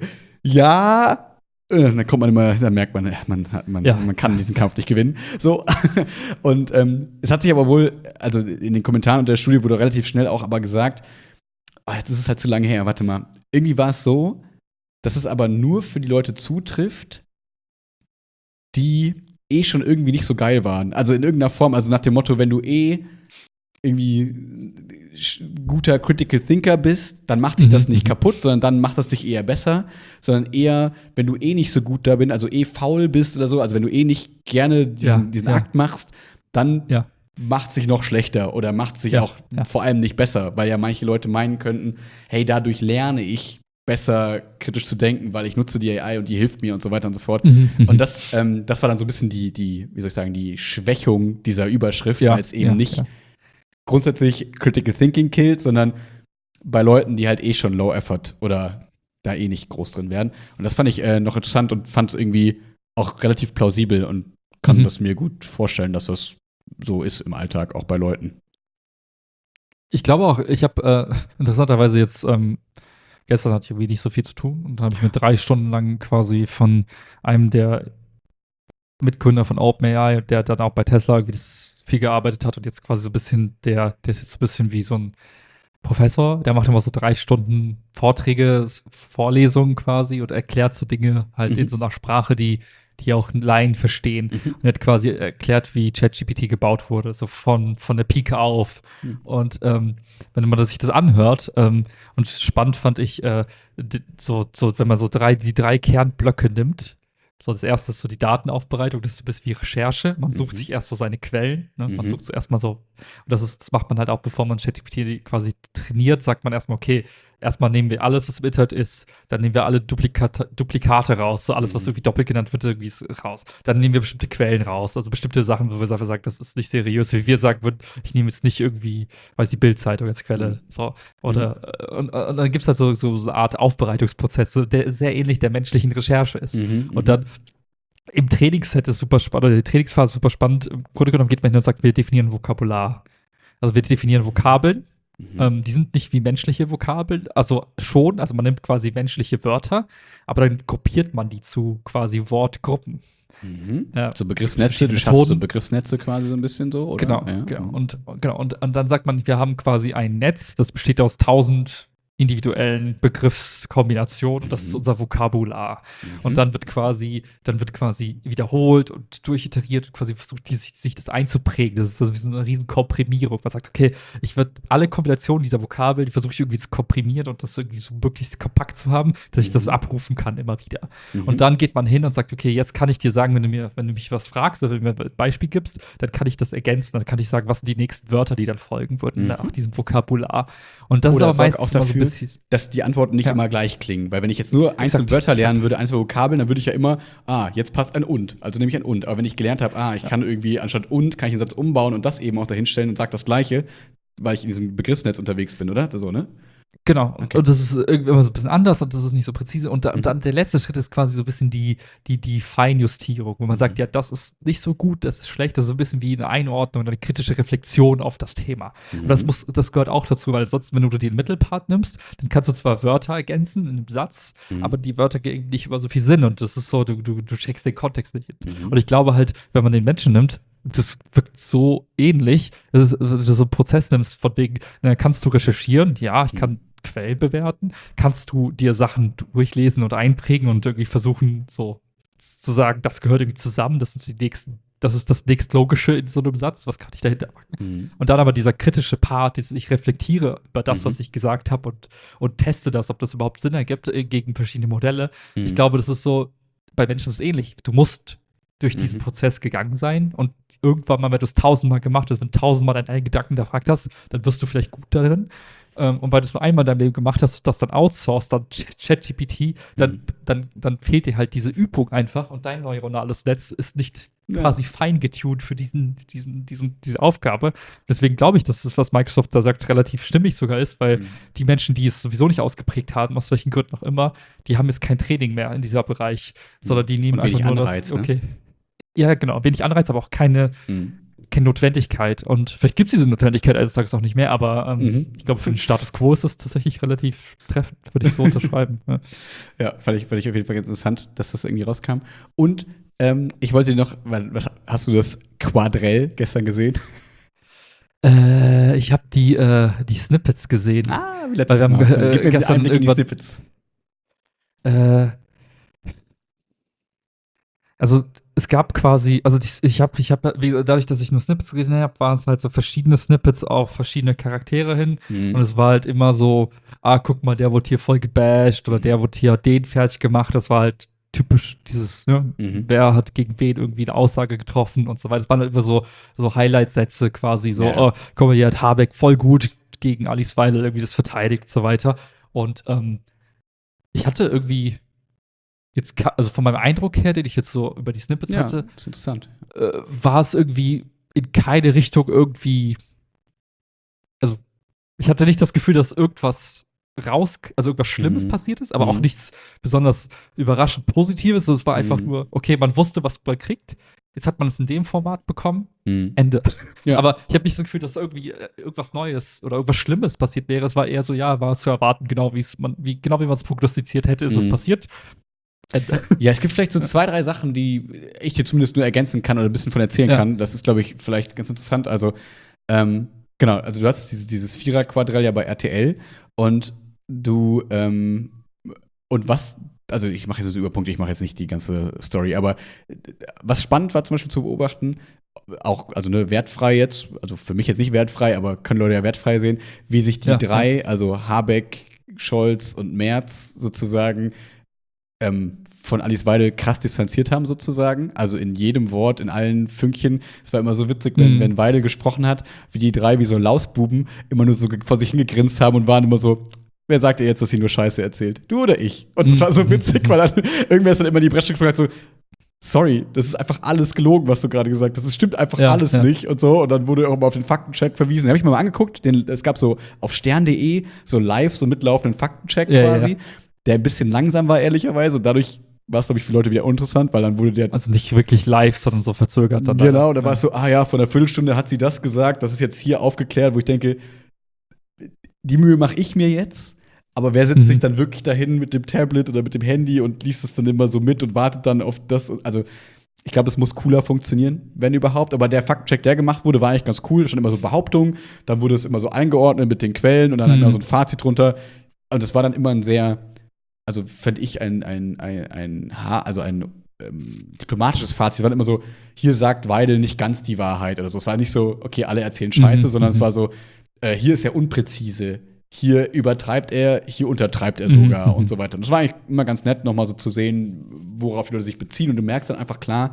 Ja, äh, dann kommt man immer, dann merkt man, äh, man, hat- man, Ja. man kann diesen Kampf nicht gewinnen. So. Und ähm, es hat sich aber wohl, also in den Kommentaren unter der Studie wurde relativ schnell auch aber gesagt, oh, jetzt ist es halt zu lange her, warte mal. Irgendwie war es so, dass es aber nur für die Leute zutrifft, die eh schon irgendwie nicht so geil waren. Also in irgendeiner Form, also nach dem Motto, wenn du eh irgendwie sch- guter Critical Thinker bist, dann macht dich das Mhm, nicht mhm. kaputt, sondern dann macht das dich eher besser, sondern eher, wenn du eh nicht so gut da bist, also eh faul bist oder so, also wenn du eh nicht gerne diesen, Ja, diesen ja. Akt machst, dann Ja. macht sich noch schlechter oder macht sich Ja, auch ja. vor allem nicht besser, weil ja manche Leute meinen könnten, hey, dadurch lerne ich besser kritisch zu denken, weil ich nutze die A I und die hilft mir und so weiter und so fort. Mhm, mhm. Und das, ähm, das war dann so ein bisschen die, die, wie soll ich sagen, die Schwächung dieser Überschrift, Ja, weil es eben ja, nicht ja. grundsätzlich Critical Thinking killt, sondern bei Leuten, die halt eh schon Low Effort oder da eh nicht groß drin werden. Und das fand ich äh, noch interessant und fand es irgendwie auch relativ plausibel und kann Mhm. das mir gut vorstellen, dass das so ist im Alltag, auch bei Leuten. Ich glaube auch, ich habe äh, interessanterweise jetzt, ähm, gestern hatte ich irgendwie nicht so viel zu tun und dann habe ich mir drei Stunden lang quasi von einem der Mitgründer von OpenAI, der dann auch bei Tesla irgendwie das viel gearbeitet hat und jetzt quasi so ein bisschen, der, der ist jetzt so ein bisschen wie so ein Professor, der macht immer so drei Stunden Vorträge, S- Vorlesungen quasi und erklärt so Dinge halt in Mhm. so einer Sprache, die, die auch Laien verstehen. Mhm. Und er hat quasi erklärt, wie ChatGPT gebaut wurde, so von, von der Pike auf. Mhm. Und ähm, wenn man sich das anhört, ähm, und spannend fand ich, äh, d- so, so, wenn man so drei, die drei Kernblöcke nimmt, so, das erste ist so die Datenaufbereitung, das ist so ein bisschen wie Recherche. Man sucht Mhm. sich erst so seine Quellen, ne? Man Mhm. sucht so erstmal so, und das ist, das macht man halt auch, bevor man ChatGPT quasi trainiert, sagt man erstmal, okay, erstmal nehmen wir alles, was im Internet ist, dann nehmen wir alle Duplikate, Duplikate raus, so alles, was Mhm. irgendwie doppelt genannt wird, irgendwie ist raus. Dann nehmen wir bestimmte Quellen raus, also bestimmte Sachen, wo wir einfach sagen, das ist nicht seriös, wie wir sagen würden, ich nehme jetzt nicht irgendwie, weiß die Bildzeitung als Quelle, so, Mhm. oder, äh, und, und dann gibt es halt so, so, so eine Art Aufbereitungsprozess, so, der sehr ähnlich der menschlichen Recherche ist. Mhm. Und dann Mhm. im Trainingsset ist super spannend, oder die Trainingsphase ist super spannend. Im Grunde genommen geht man hin und sagt, wir definieren Vokabular. Also wir definieren Vokabeln. Mhm. Ähm, die sind nicht wie menschliche Vokabeln, also schon, also man nimmt quasi menschliche Wörter, aber dann gruppiert man die zu quasi Wortgruppen. Mhm. Äh, So Begriffsnetze, verschiedene du schaffst so Methoden. Begriffsnetze quasi so ein bisschen so, oder? Genau, Ja. genau. Mhm. Und, genau. Und, und dann sagt man, wir haben quasi ein Netz, das besteht aus tausend individuellen Begriffskombinationen und das ist Mhm. unser Vokabular. Und Mhm. dann wird quasi, dann wird quasi wiederholt und durchiteriert und quasi versucht, die, sich, sich das einzuprägen. Das ist also wie so eine riesen Komprimierung. Man sagt, okay, ich würde alle Kombinationen dieser Vokabeln, die versuche ich irgendwie zu komprimieren und das irgendwie so möglichst kompakt zu haben, dass ich das Mhm. abrufen kann immer wieder. Und Mhm. dann geht man hin und sagt, okay, jetzt kann ich dir sagen, wenn du mir, wenn du mich was fragst oder wenn du mir ein Beispiel gibst, dann kann ich das ergänzen, dann kann ich sagen, was sind die nächsten Wörter, die dann folgen würden nach Mhm. diesem Vokabular. Und das ist Oder aber sorg auch meistens immer so ein dafür, bisschen, dass die Antworten nicht ja, immer gleich klingen. Weil wenn ich jetzt nur einzelne exakt, Wörter lernen exakt. würde, einzelne Vokabeln, dann würde ich ja immer, ah, jetzt passt ein und. Also nehme ich ein und. Aber wenn ich gelernt habe, ah, ich Ja. kann irgendwie anstatt und, kann ich einen Satz umbauen und das eben auch dahinstellen und sage das Gleiche, weil ich in diesem Begriffsnetz unterwegs bin, oder? So, ne? Genau, und, Okay. und das ist irgendwie immer so ein bisschen anders und das ist nicht so präzise. Und, da, und dann Mhm. der letzte Schritt ist quasi so ein bisschen die, die, die Feinjustierung, wo man sagt, Mhm. ja, das ist nicht so gut, das ist schlecht, das ist so ein bisschen wie eine Einordnung, eine kritische Reflexion auf das Thema. Und das Mhm. muss, das gehört auch dazu, weil sonst, wenn du den Mittelpart nimmst, dann kannst du zwar Wörter ergänzen in einem Satz, aber Mhm. die Wörter geben nicht immer so viel Sinn und das ist so, du, du, du checkst den Kontext nicht. Und Mhm. ich glaube halt, wenn man den Menschen nimmt, das wirkt so ähnlich, dass du so einen Prozess nimmst, von wegen, na, kannst du recherchieren? Ja, ich Mhm. kann Quellen bewerten. Kannst du dir Sachen durchlesen und einprägen und irgendwie versuchen, so zu sagen, das gehört irgendwie zusammen, das sind die nächsten, das ist das nächstlogische in so einem Satz, was kann ich dahinter machen? Mhm. Und dann aber dieser kritische Part, dieses ich reflektiere über das, Mhm. was ich gesagt habe und, und teste das, ob das überhaupt Sinn ergibt äh, gegen verschiedene Modelle. Ich Mhm. glaube, das ist so, bei Menschen ist es ähnlich. Du musst durch diesen Mhm. Prozess gegangen sein und irgendwann mal, wenn du es tausendmal gemacht hast, wenn du tausendmal deinen eigenen Gedanken hinterfragt hast, dann wirst du vielleicht gut darin. Ähm, und weil du es nur einmal in deinem Leben gemacht hast, das dann outsourced, dann ChatGPT, dann, Mhm. dann, dann fehlt dir halt diese Übung einfach und dein neuronales Netz ist nicht Ja. quasi fein getuned für diesen, diesen, diesen, diese Aufgabe. Deswegen glaube ich, dass das, was Microsoft da sagt, relativ stimmig sogar ist, weil Mhm. die Menschen, die es sowieso nicht ausgeprägt haben, aus welchen Gründen auch immer, die haben jetzt kein Training mehr in dieser Bereich, sondern Mhm. die nehmen Und einfach wenig nur das, Anreiz, ne? okay, ja, genau, wenig Anreiz, aber auch keine, Mhm. keine Notwendigkeit. Und vielleicht gibt es diese Notwendigkeit eines Tages auch nicht mehr, aber ähm, Mhm. ich glaube, für den Status quo ist es tatsächlich relativ treffend, würde ich so unterschreiben. Ja. Ja, fand ich, fand ich auf jeden Fall ganz interessant, dass das irgendwie rauskam. Und ähm, ich wollte dir noch, weil, was, hast du das Quadrell gestern gesehen? Äh, ich habe die, äh, die Snippets gesehen, Ah, wie weil wir letztes haben Mal. Dann gib äh, mir wieder gestern Einblick in die irgendwann, Snippets. äh, also es gab quasi, also die, ich habe, ich habe, dadurch, dass ich nur Snippets gesehen habe, waren es halt so verschiedene Snippets auf verschiedene Charaktere hin. Und Mhm. es war halt immer so, ah, guck mal, der wurde hier voll gebasht oder Mhm. der wurde hier den fertig gemacht. Das war halt typisch dieses, ne, Mhm. wer hat gegen wen irgendwie eine Aussage getroffen und so weiter. Es waren halt immer so, so Highlight-Sätze quasi, so, Ja. oh, guck mal, hier hat Habeck voll gut gegen Alice Weidel irgendwie das verteidigt und so weiter. Und ähm, ich hatte irgendwie jetzt, also von meinem Eindruck her, den ich jetzt so über die Snippets Ja, hatte, ist interessant. äh, war es irgendwie in keine Richtung irgendwie, also ich hatte nicht das Gefühl, dass irgendwas raus, also irgendwas Schlimmes Mhm. passiert ist, aber auch Mhm. nichts besonders überraschend Positives. Es war einfach Mhm. nur, okay, man wusste, was man kriegt. jetzt hat man es in dem Format bekommen, Mhm. Ende. Ja. Aber ich habe nicht das Gefühl, dass irgendwie äh, irgendwas Neues oder irgendwas Schlimmes passiert wäre. Es war eher so, ja, war zu erwarten, genau wie es man, wie, genau wie man es prognostiziert hätte, ist es Mhm. passiert. Ende. Ja, es gibt vielleicht so zwei, drei Sachen, die ich dir zumindest nur ergänzen kann oder ein bisschen von erzählen Ja. kann. Das ist, glaube ich, vielleicht ganz interessant. Also, ähm, genau, also du hast diese, dieses Vierer-Quadrell ja bei R T L und du, ähm, und was, also ich mache jetzt so Überpunkte, ich mache jetzt nicht die ganze Story, aber äh, was spannend war zum Beispiel zu beobachten, auch, also ne, wertfrei jetzt, also für mich jetzt nicht wertfrei, aber können Leute ja wertfrei sehen, wie sich die Ja, drei, also Habeck, Scholz und Merz sozusagen ähm, von Alice Weidel krass distanziert haben, sozusagen. Also in jedem Wort, in allen Fünkchen. Es war immer so witzig, wenn, Mhm. wenn Weidel gesprochen hat, wie die drei wie so Lausbuben immer nur so ge- vor sich hingegrinst haben und waren immer so, wer sagt ihr jetzt, dass sie nur Scheiße erzählt? Du oder ich? Und es war so Mhm. witzig, weil dann irgendwer ist dann immer in die Bresche gesprungen und hat so, sorry, das ist einfach alles gelogen, was du gerade gesagt hast. Das stimmt einfach Ja, alles ja. nicht und so. Und dann wurde auch mal auf den Faktencheck verwiesen. Den habe ich mir mal angeguckt. Den, es gab so auf stern punkt de so live so mitlaufenden Faktencheck Ja, quasi, ja. der ein bisschen langsam war, ehrlicherweise. Und dadurch war es, glaube ich, für Leute wieder uninteressant, weil dann wurde der. Also nicht wirklich live, sondern so verzögert dann. Genau, leider. da war es so, ah ja, vor einer Viertelstunde hat sie das gesagt, das ist jetzt hier aufgeklärt, wo ich denke, die Mühe mache ich mir jetzt. Aber wer setzt Mhm. sich dann wirklich dahin mit dem Tablet oder mit dem Handy und liest es dann immer so mit und wartet dann auf das? Also, ich glaube, es muss cooler funktionieren, wenn überhaupt. Aber der Faktcheck, der gemacht wurde, war eigentlich ganz cool. Da stand immer so Behauptungen, dann wurde es immer so eingeordnet mit den Quellen und dann Mhm. immer so ein Fazit drunter. Und das war dann immer ein sehr, also fand ich ein, ein, ein, ein, ha- also ein ähm, diplomatisches Fazit. Es war immer so, hier sagt Weidel nicht ganz die Wahrheit oder so. Es war nicht so, okay, alle erzählen Scheiße, Mhm, sondern es mhm. war so, äh, hier ist er unpräzise, hier übertreibt er, hier untertreibt er Mhm, sogar mhm. und so weiter. Und das war eigentlich immer ganz nett, nochmal so zu sehen, worauf die Leute sich beziehen. Und du merkst dann einfach klar,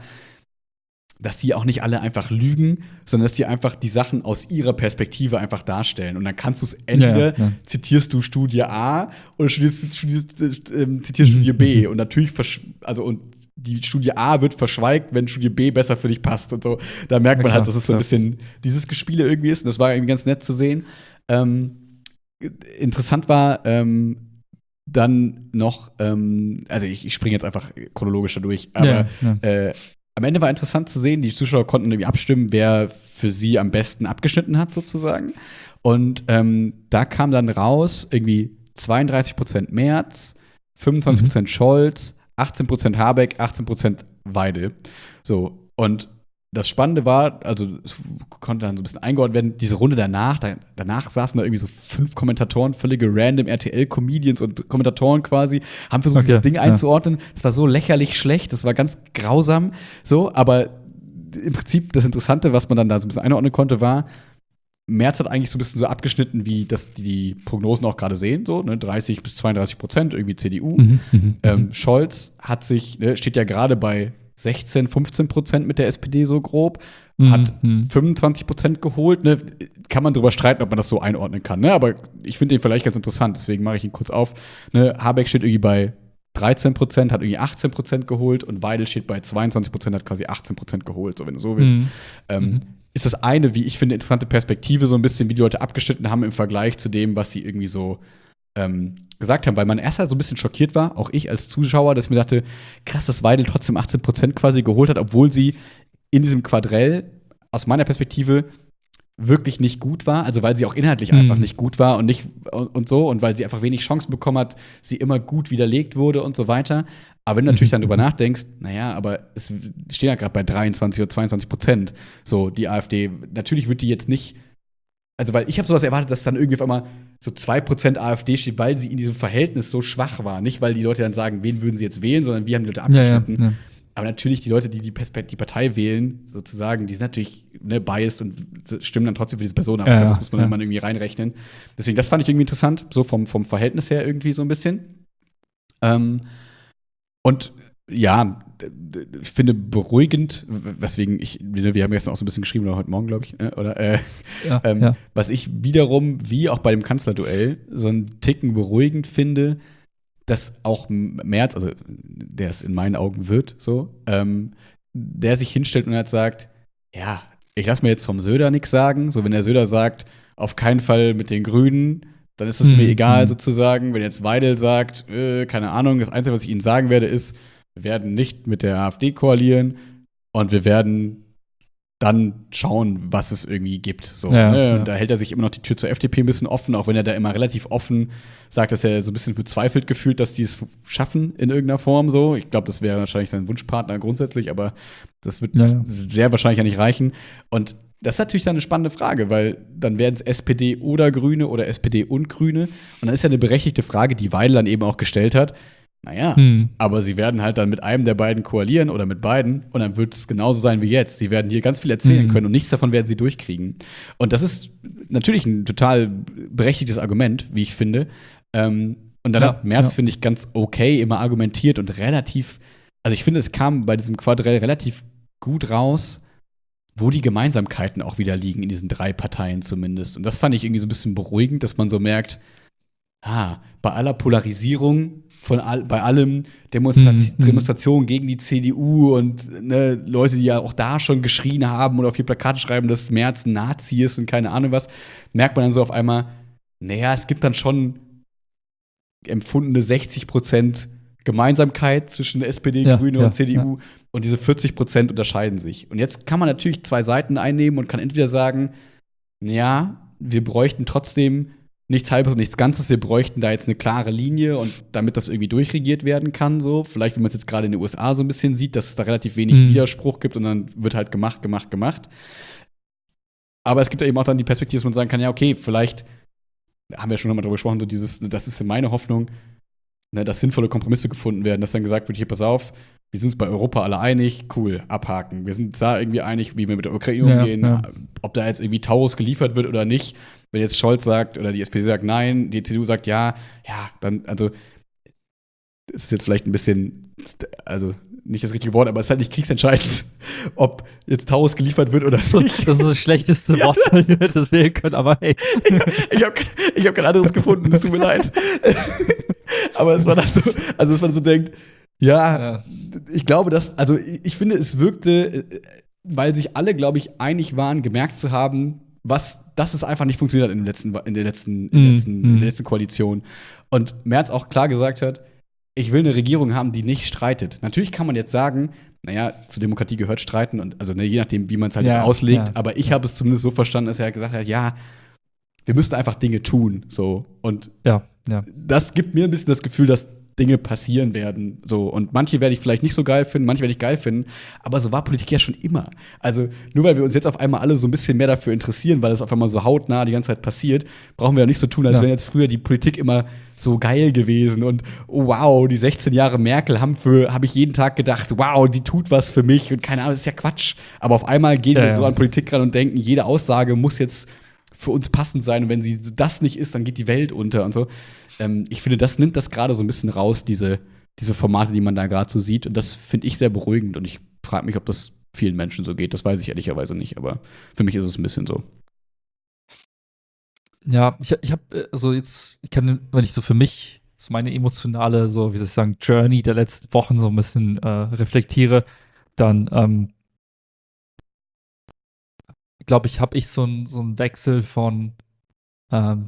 dass die auch nicht alle einfach lügen, sondern dass die einfach die Sachen aus ihrer Perspektive einfach darstellen. Und dann kannst du es entweder, Ja, ja. zitierst du Studie A oder studierst, studierst, äh, ähm, zitierst Mhm, Studie B. mhm. Und natürlich, versch- also und die Studie A wird verschweigt, wenn Studie B besser für dich passt und so. Da merkt Ja, man halt, klar, dass es so ein klar. bisschen dieses Gespiele irgendwie ist. Und das war irgendwie ganz nett zu sehen. Ähm, interessant war, ähm, dann noch, ähm, also ich, ich springe jetzt einfach chronologisch da durch, aber Ja, ja. äh, am Ende war interessant zu sehen, die Zuschauer konnten irgendwie abstimmen, wer für sie am besten abgeschnitten hat, sozusagen. Und ähm, da kam dann raus, irgendwie zweiunddreißig Prozent Merz, fünfundzwanzig Prozent Scholz, achtzehn Prozent Habeck, achtzehn Prozent Weidel. So, und das Spannende war, also es konnte dann so ein bisschen eingeordnet werden, diese Runde danach, da, danach saßen da irgendwie so fünf Kommentatoren, völlige random R T L-Comedians und Kommentatoren quasi, haben versucht, Okay, dieses Ding ja. einzuordnen. Das war so lächerlich schlecht, das war ganz grausam, so, aber im Prinzip das Interessante, was man dann da so ein bisschen einordnen konnte, war, Merz hat eigentlich so ein bisschen so abgeschnitten, wie das die Prognosen auch gerade sehen, so, ne, dreißig bis zweiunddreißig Prozent, irgendwie C D U. Mhm, mhm, Ähm, mhm. Scholz hat sich, ne, steht ja gerade bei sechzehn, fünfzehn Prozent mit der S P D so grob, Mhm, hat mhm. fünfundzwanzig Prozent geholt. Ne? Kann man drüber streiten, ob man das so einordnen kann. Ne? Aber ich finde den vielleicht ganz interessant, deswegen mache ich ihn kurz auf. Ne? Habeck steht irgendwie bei dreizehn Prozent, hat irgendwie achtzehn Prozent geholt und Weidel steht bei zweiundzwanzig Prozent, hat quasi achtzehn Prozent geholt, so wenn du so willst. Mhm. Ähm, Mhm. Ist das eine, wie ich finde, interessante Perspektive, so ein bisschen, wie die Leute abgeschnitten haben im Vergleich zu dem, was sie irgendwie so ähm, gesagt haben, weil man erst halt so ein bisschen schockiert war, auch ich als Zuschauer, dass ich mir dachte, krass, dass Weidel trotzdem achtzehn Prozent quasi geholt hat, obwohl sie in diesem Quadrell aus meiner Perspektive wirklich nicht gut war, also weil sie auch inhaltlich Mhm. einfach nicht gut war und nicht und, und so und weil sie einfach wenig Chancen bekommen hat, sie immer gut widerlegt wurde und so weiter. Aber wenn du natürlich Mhm. dann drüber nachdenkst, naja, aber es stehen ja gerade bei dreiundzwanzig oder zweiundzwanzig Prozent, so die AfD. Natürlich wird die jetzt nicht, also weil ich habe sowas erwartet, dass dann irgendwie auf einmal so zwei Prozent AfD steht, weil sie in diesem Verhältnis so schwach war. Nicht, weil die Leute dann sagen, wen würden sie jetzt wählen, sondern wie haben die Leute Ja, ja, abgeschnitten. ja. Aber natürlich, die Leute, die die, Perspekt die Partei wählen, sozusagen, die sind natürlich ne, biased und stimmen dann trotzdem für diese Person ab. Ja, Ich glaub, das muss man ja. immer irgendwie reinrechnen. Deswegen, das fand ich irgendwie interessant, so vom, vom Verhältnis her irgendwie so ein bisschen. Ähm, und ja, d- d- ich finde beruhigend, w- weswegen ich, ne, wir haben gestern auch so ein bisschen geschrieben, oder heute Morgen, glaube ich, äh, oder äh, Ja, ähm, ja. was ich wiederum, wie auch bei dem Kanzlerduell, so einen Ticken beruhigend finde, dass auch Merz, also der es in meinen Augen wird, so, ähm, der sich hinstellt und halt sagt, ja, ich lasse mir jetzt vom Söder nichts sagen. So, wenn der Söder sagt, auf keinen Fall mit den Grünen, dann ist es Mhm. mir egal Mhm. sozusagen. Wenn jetzt Weidel sagt, äh, keine Ahnung, das Einzige, was ich Ihnen sagen werde, ist, wir werden nicht mit der AfD koalieren. und wir werden dann schauen, was es irgendwie gibt. So, Ja, ne? ja. Und da hält er sich immer noch die Tür zur F D P ein bisschen offen, auch wenn er da immer relativ offen sagt, dass er so ein bisschen bezweifelt gefühlt, dass die es schaffen in irgendeiner Form so. Ich glaube, das wäre wahrscheinlich sein Wunschpartner grundsätzlich, aber das wird Ja, ja. sehr wahrscheinlich ja nicht reichen. Und das ist natürlich dann eine spannende Frage, weil dann werden es S P D oder Grüne oder S P D und Grüne. Und dann ist ja eine berechtigte Frage, die Weidel dann eben auch gestellt hat. Naja, Hm. aber sie werden halt dann mit einem der beiden koalieren oder mit beiden und dann wird es genauso sein wie jetzt. Sie werden hier ganz viel erzählen Mhm. können und nichts davon werden sie durchkriegen. Und das ist natürlich ein total berechtigtes Argument, wie ich finde. Ähm, und dann Ja, hat Merz, ja. finde ich, ganz okay immer argumentiert und relativ, also ich finde, es kam bei diesem Quadrell relativ gut raus, wo die Gemeinsamkeiten auch wieder liegen in diesen drei Parteien zumindest. Und das fand ich irgendwie so ein bisschen beruhigend, dass man so merkt, ah, bei aller Polarisierung, von all, bei allem Demonstration, Mhm. Demonstrationen gegen die C D U und ne, Leute, die ja auch da schon geschrien haben oder auf ihr Plakate schreiben, dass Merz ein Nazi ist und keine Ahnung was, merkt man dann so auf einmal, naja, es gibt dann schon empfundene sechzig Prozent Gemeinsamkeit zwischen S P D, Ja, Grüne ja, und C D U und diese vierzig Prozent unterscheiden sich. Und jetzt kann man natürlich zwei Seiten einnehmen und kann entweder sagen, ja, wir bräuchten trotzdem nichts Halbes und nichts Ganzes, wir bräuchten da jetzt eine klare Linie und damit das irgendwie durchregiert werden kann, so. Vielleicht, wie man es jetzt gerade in den U S A so ein bisschen sieht, dass es da relativ wenig Mhm. Widerspruch gibt und dann wird halt gemacht, gemacht, gemacht. Aber es gibt ja eben auch dann die Perspektive, dass man sagen kann, ja, okay, vielleicht haben wir schon nochmal drüber gesprochen, so dieses, das ist meine Hoffnung, ne, dass sinnvolle Kompromisse gefunden werden, dass dann gesagt wird, hier, pass auf, wir sind uns bei Europa alle einig, cool, abhaken. Wir sind da irgendwie einig, wie wir mit der Ukraine Ja, umgehen, ja. ob da jetzt irgendwie Taurus geliefert wird oder nicht. Wenn jetzt Scholz sagt oder die S P D sagt nein, die C D U sagt ja, ja, dann, also, das ist jetzt vielleicht ein bisschen, also nicht das richtige Wort, aber es ist halt nicht kriegsentscheidend, ob jetzt Taurus geliefert wird oder nicht. Das ist das schlechteste Ja, Wort, das wir das wählen können, aber hey. Ich habe ich hab kein anderes gefunden, es tut mir leid. Aber es war dann so, also dass man so denkt, ja, Ja. ich glaube, dass, also ich ich finde, es wirkte, äh, weil sich alle, glaube ich, einig waren, gemerkt zu haben, was, dass es einfach nicht funktioniert hat in, den letzten, in, der, letzten, in, der, Mm, letzten, in mm. der letzten Koalition. Und Merz auch klar gesagt hat, ich will eine Regierung haben, die nicht streitet. Natürlich kann man jetzt sagen, naja, zur Demokratie gehört Streiten und also ne, je nachdem, wie man es halt Ja, jetzt auslegt, ja. aber ich habe es zumindest so verstanden, dass er gesagt hat, ja, wir müssen einfach Dinge tun. So. Und Ja, ja. das gibt mir ein bisschen das Gefühl, dass Dinge passieren werden. So. Und manche werde ich vielleicht nicht so geil finden, manche werde ich geil finden. Aber so war Politik ja schon immer. Also, nur weil wir uns jetzt auf einmal alle so ein bisschen mehr dafür interessieren, weil es auf einmal so hautnah die ganze Zeit passiert, brauchen wir ja nicht so tun, als Ja. wäre jetzt früher die Politik immer so geil gewesen. Und oh, wow, die sechzehn Jahre Merkel haben für, habe ich jeden Tag gedacht, wow, die tut was für mich. Und keine Ahnung, das ist ja Quatsch. Aber auf einmal gehen Ja, wir ja. so an Politik ran und denken, jede Aussage muss jetzt für uns passend sein. Und wenn sie das nicht ist, dann geht die Welt unter und so. Ähm, ich finde, das nimmt das gerade so ein bisschen raus, diese, diese Formate, die man da gerade so sieht. Und das finde ich sehr beruhigend. Und ich frage mich, ob das vielen Menschen so geht. Das weiß ich ehrlicherweise nicht. Aber für mich ist es ein bisschen so. Ja, ich, ich habe also jetzt, ich kann, wenn ich so für mich, so meine emotionale, so wie soll ich sagen, Journey der letzten Wochen so ein bisschen äh, reflektiere, dann ähm, glaube ich, habe ich so einen so einen Wechsel von ähm,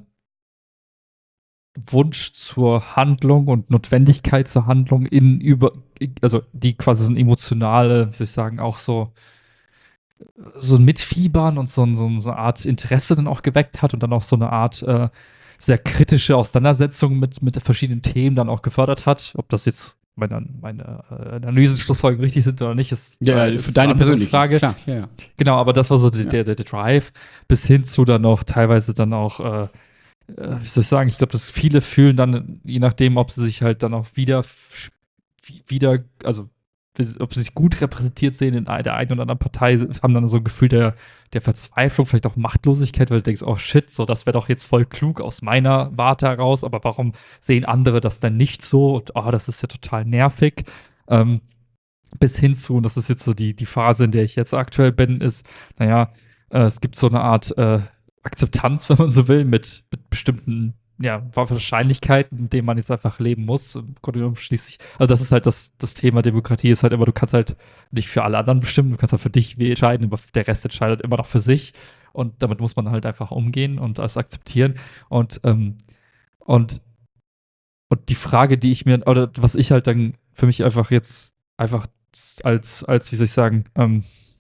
Wunsch zur Handlung und Notwendigkeit zur Handlung in über, also die quasi so ein emotionale, wie soll ich sagen, auch so so ein Mitfiebern und so, ein, so, ein, so eine Art Interesse dann auch geweckt hat und dann auch so eine Art äh, sehr kritische Auseinandersetzung mit, mit verschiedenen Themen dann auch gefördert hat. Ob das jetzt meine, meine äh, Analysen, Schlussfolgerungen richtig sind oder nicht, ist, Ja, äh, für ist deine eine andere persönliche Frage. Klar, ja, ja. Genau, aber das war so der, Ja. der, der, der Drive, bis hin zu dann auch teilweise dann auch, äh, äh, wie soll ich sagen, ich glaube, dass viele fühlen dann, je nachdem, ob sie sich halt dann auch wieder, f- wieder, also ob sie sich gut repräsentiert sehen in der einen oder anderen Partei, haben dann so ein Gefühl der, der Verzweiflung, vielleicht auch Machtlosigkeit, weil du denkst, oh shit, so das wäre doch jetzt voll klug aus meiner Warte heraus, aber warum sehen andere das dann nicht so? Und oh, das ist ja total nervig. Ähm, bis hin zu, und das ist jetzt so die, die Phase, in der ich jetzt aktuell bin, ist, naja, äh, es gibt so eine Art äh, Akzeptanz, wenn man so will, mit, mit bestimmten ja, Wahrscheinlichkeiten, mit denen man jetzt einfach leben muss. Im Grunde genommen schließlich, also das ist halt das, das Thema Demokratie, ist halt immer, du kannst halt nicht für alle anderen bestimmen, du kannst halt für dich entscheiden, aber der Rest entscheidet immer noch für sich. Und damit muss man halt einfach umgehen und das akzeptieren. Und, ähm, und, und die Frage, die ich mir, oder was ich halt dann für mich einfach jetzt einfach als, als, wie soll ich sagen, ähm,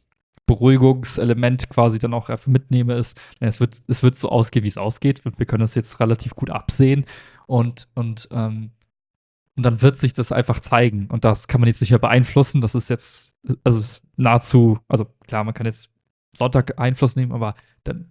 Beruhigungselement quasi dann auch einfach mitnehme, ist, ja, es wird, es wird so ausgehen, wie es ausgeht. Und wir können das jetzt relativ gut absehen. Und, und, ähm, und dann wird sich das einfach zeigen. Und das kann man jetzt nicht mehr beeinflussen. Das ist jetzt, also ist nahezu, also klar, man kann jetzt Sonntag Einfluss nehmen, aber dann,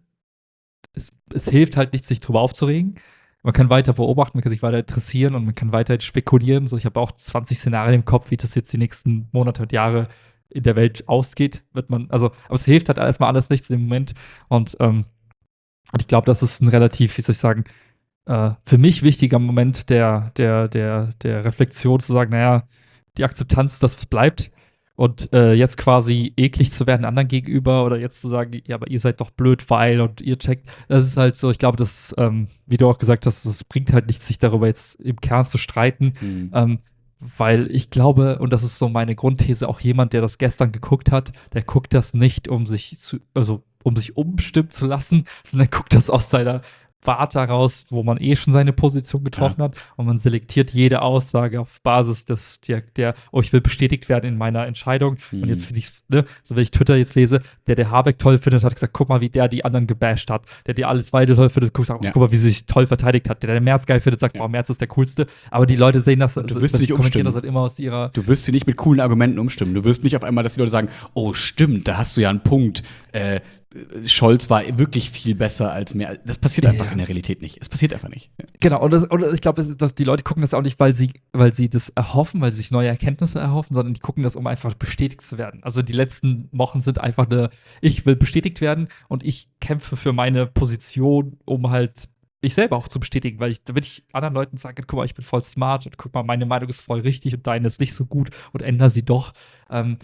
es, es hilft halt nicht, sich drüber aufzuregen. Man kann weiter beobachten, man kann sich weiter interessieren und man kann weiter spekulieren. So, ich habe auch zwanzig Szenarien im Kopf, wie das jetzt die nächsten Monate und Jahre in der Welt ausgeht, wird man, also, aber es hilft halt erstmal alles nichts im Moment. Und, ähm, und ich glaube, das ist ein relativ, wie soll ich sagen, äh, für mich wichtiger Moment der, der, der, der Reflexion zu sagen, naja, die Akzeptanz, dass es bleibt. Und äh, jetzt quasi eklig zu werden anderen gegenüber oder jetzt zu sagen, ja, aber ihr seid doch blöd, weil und ihr checkt, das ist halt so, ich glaube, das, ähm, wie du auch gesagt hast, es bringt halt nichts, sich darüber jetzt im Kern zu streiten, Hm. ähm, weil ich glaube, und das ist so meine Grundthese, auch jemand, der das gestern geguckt hat, der guckt das nicht, um sich zu, also um sich umstimmen zu lassen, sondern guckt das aus seiner Warte heraus, wo man eh schon seine Position getroffen Ja. hat und man selektiert jede Aussage auf Basis des, der, der, oh, ich will bestätigt werden in meiner Entscheidung. Hm. Und jetzt finde ich, ne, so wenn ich Twitter jetzt lese, der, der Habeck toll findet, hat gesagt, guck mal, wie der die anderen gebasht hat. Der, der alles Weide toll findet, guck, Ja. guck mal, wie sie sich toll verteidigt hat. Der, der Merz geil findet, sagt, Ja. boah, Merz ist der Coolste. Aber die Leute sehen das, Und du also, wirst sie die nicht kommentieren umstimmen. das halt immer aus ihrer. Du wirst sie nicht mit coolen Argumenten umstimmen. Du wirst nicht auf einmal, dass die Leute sagen, oh, stimmt, da hast du ja einen Punkt. Äh, Scholz war wirklich viel besser als mehr. Das passiert einfach Ja. in der Realität nicht. Es passiert einfach nicht. Ja. Genau, und, das, und ich glaube, das- dass die Leute gucken das auch nicht, weil sie, weil sie das erhoffen, weil sie sich neue Erkenntnisse erhoffen, sondern die gucken das, um einfach bestätigt zu werden. Also die letzten Wochen sind einfach eine, ich will bestätigt werden und ich kämpfe für meine Position, um halt mich selber auch zu bestätigen, weil ich, damit ich anderen Leuten sage, guck mal, ich bin voll smart und guck mal, meine Meinung ist voll richtig und deine ist nicht so gut und ändere sie doch. Ähm,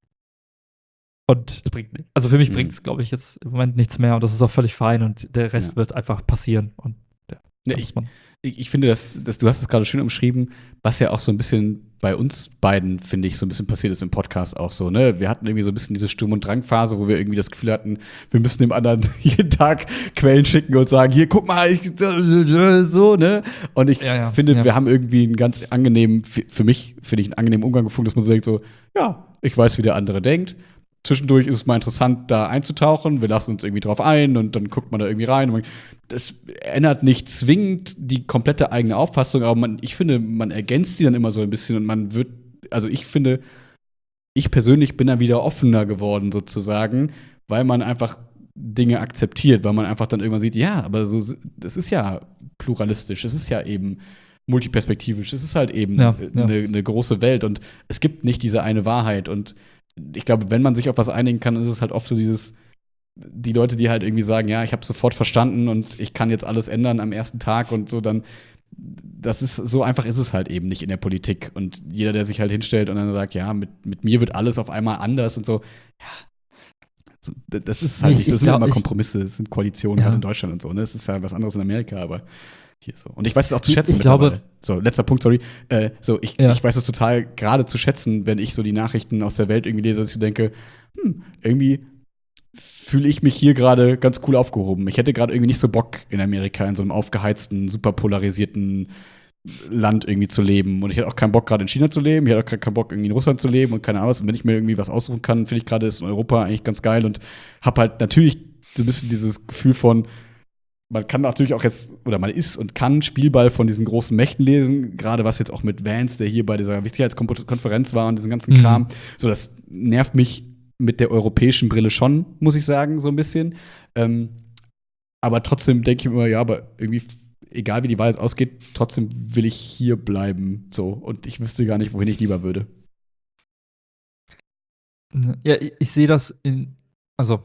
und es bringt nicht. Also für mich Mhm. bringt es, glaube ich, jetzt im Moment nichts mehr und das ist auch völlig fein und der Rest Ja. wird einfach passieren und ja, Ja, da ich- muss man. Ich, ich finde, dass, dass du hast es gerade schön umschrieben, was ja auch so ein bisschen bei uns beiden, finde ich, so ein bisschen passiert ist im Podcast auch so, ne? Wir hatten irgendwie so ein bisschen diese Sturm- und Drangphase, wo wir irgendwie das Gefühl hatten, wir müssen dem anderen jeden Tag Quellen schicken und sagen, hier, guck mal, ich, so, ne? Und ich Ja, ja, finde, ja. wir haben irgendwie einen ganz angenehmen, für für mich, finde ich, einen angenehmen Umgang gefunden, dass man so denkt, so, ja, ich weiß, wie der andere denkt. Zwischendurch ist es mal interessant, da einzutauchen. Wir lassen uns irgendwie drauf ein und dann guckt man da irgendwie rein. Und man, das ändert nicht zwingend die komplette eigene Auffassung, aber man, ich finde, man ergänzt sie dann immer so ein bisschen und man wird, also ich finde, ich persönlich bin dann wieder offener geworden sozusagen, weil man einfach Dinge akzeptiert, weil man einfach dann irgendwann sieht, ja, aber so, das ist ja pluralistisch, es ist ja eben multiperspektivisch, es ist halt eben Ja, eine ja. eine große Welt und es gibt nicht diese eine Wahrheit und ich glaube, wenn man sich auf was einigen kann, ist es halt oft so dieses, die Leute, die halt irgendwie sagen, ja, ich habe sofort verstanden und ich kann jetzt alles ändern am ersten Tag und so, dann, das ist, so einfach ist es halt eben nicht in der Politik. Und jeder, der sich halt hinstellt und dann sagt, ja, mit, mit mir wird alles auf einmal anders und so, ja, so, das ist halt Ich- nicht, das ich sind glaub, immer ich- Kompromisse, es sind Koalitionen Ja. halt in Deutschland und so, ne? Es ist halt was anderes in Amerika, aber hier so. Und ich weiß es auch zu Ich- schätzen ich glaube- mittlerweile. So, letzter Punkt, sorry. Äh, so, ich, Ja. ich weiß es total gerade zu schätzen, wenn ich so die Nachrichten aus der Welt irgendwie lese, dass ich denke, hm, irgendwie fühle ich mich hier gerade ganz cool aufgehoben. Ich hätte gerade irgendwie nicht so Bock in Amerika in so einem aufgeheizten, super polarisierten Land irgendwie zu leben. Und ich hätte auch keinen Bock, gerade in China zu leben. Ich hätte auch keinen Bock, irgendwie in Russland zu leben und keine Ahnung was. Und wenn ich mir irgendwie was aussuchen kann, finde ich gerade ist in Europa eigentlich ganz geil und habe halt natürlich so ein bisschen dieses Gefühl von, man kann natürlich auch jetzt, oder man ist und kann Spielball von diesen großen Mächten lesen, gerade was jetzt auch mit Vance, der hier bei dieser Sicherheitskonferenz war und diesen ganzen Mhm. Kram. So, das nervt mich mit der europäischen Brille schon, muss ich sagen, so ein bisschen. Ähm, aber trotzdem denke ich mir immer, ja, aber irgendwie, egal wie die Wahl jetzt ausgeht, trotzdem will ich hier bleiben. So, und ich wüsste gar nicht, wohin ich lieber würde. Ja, ich, ich sehe das in, also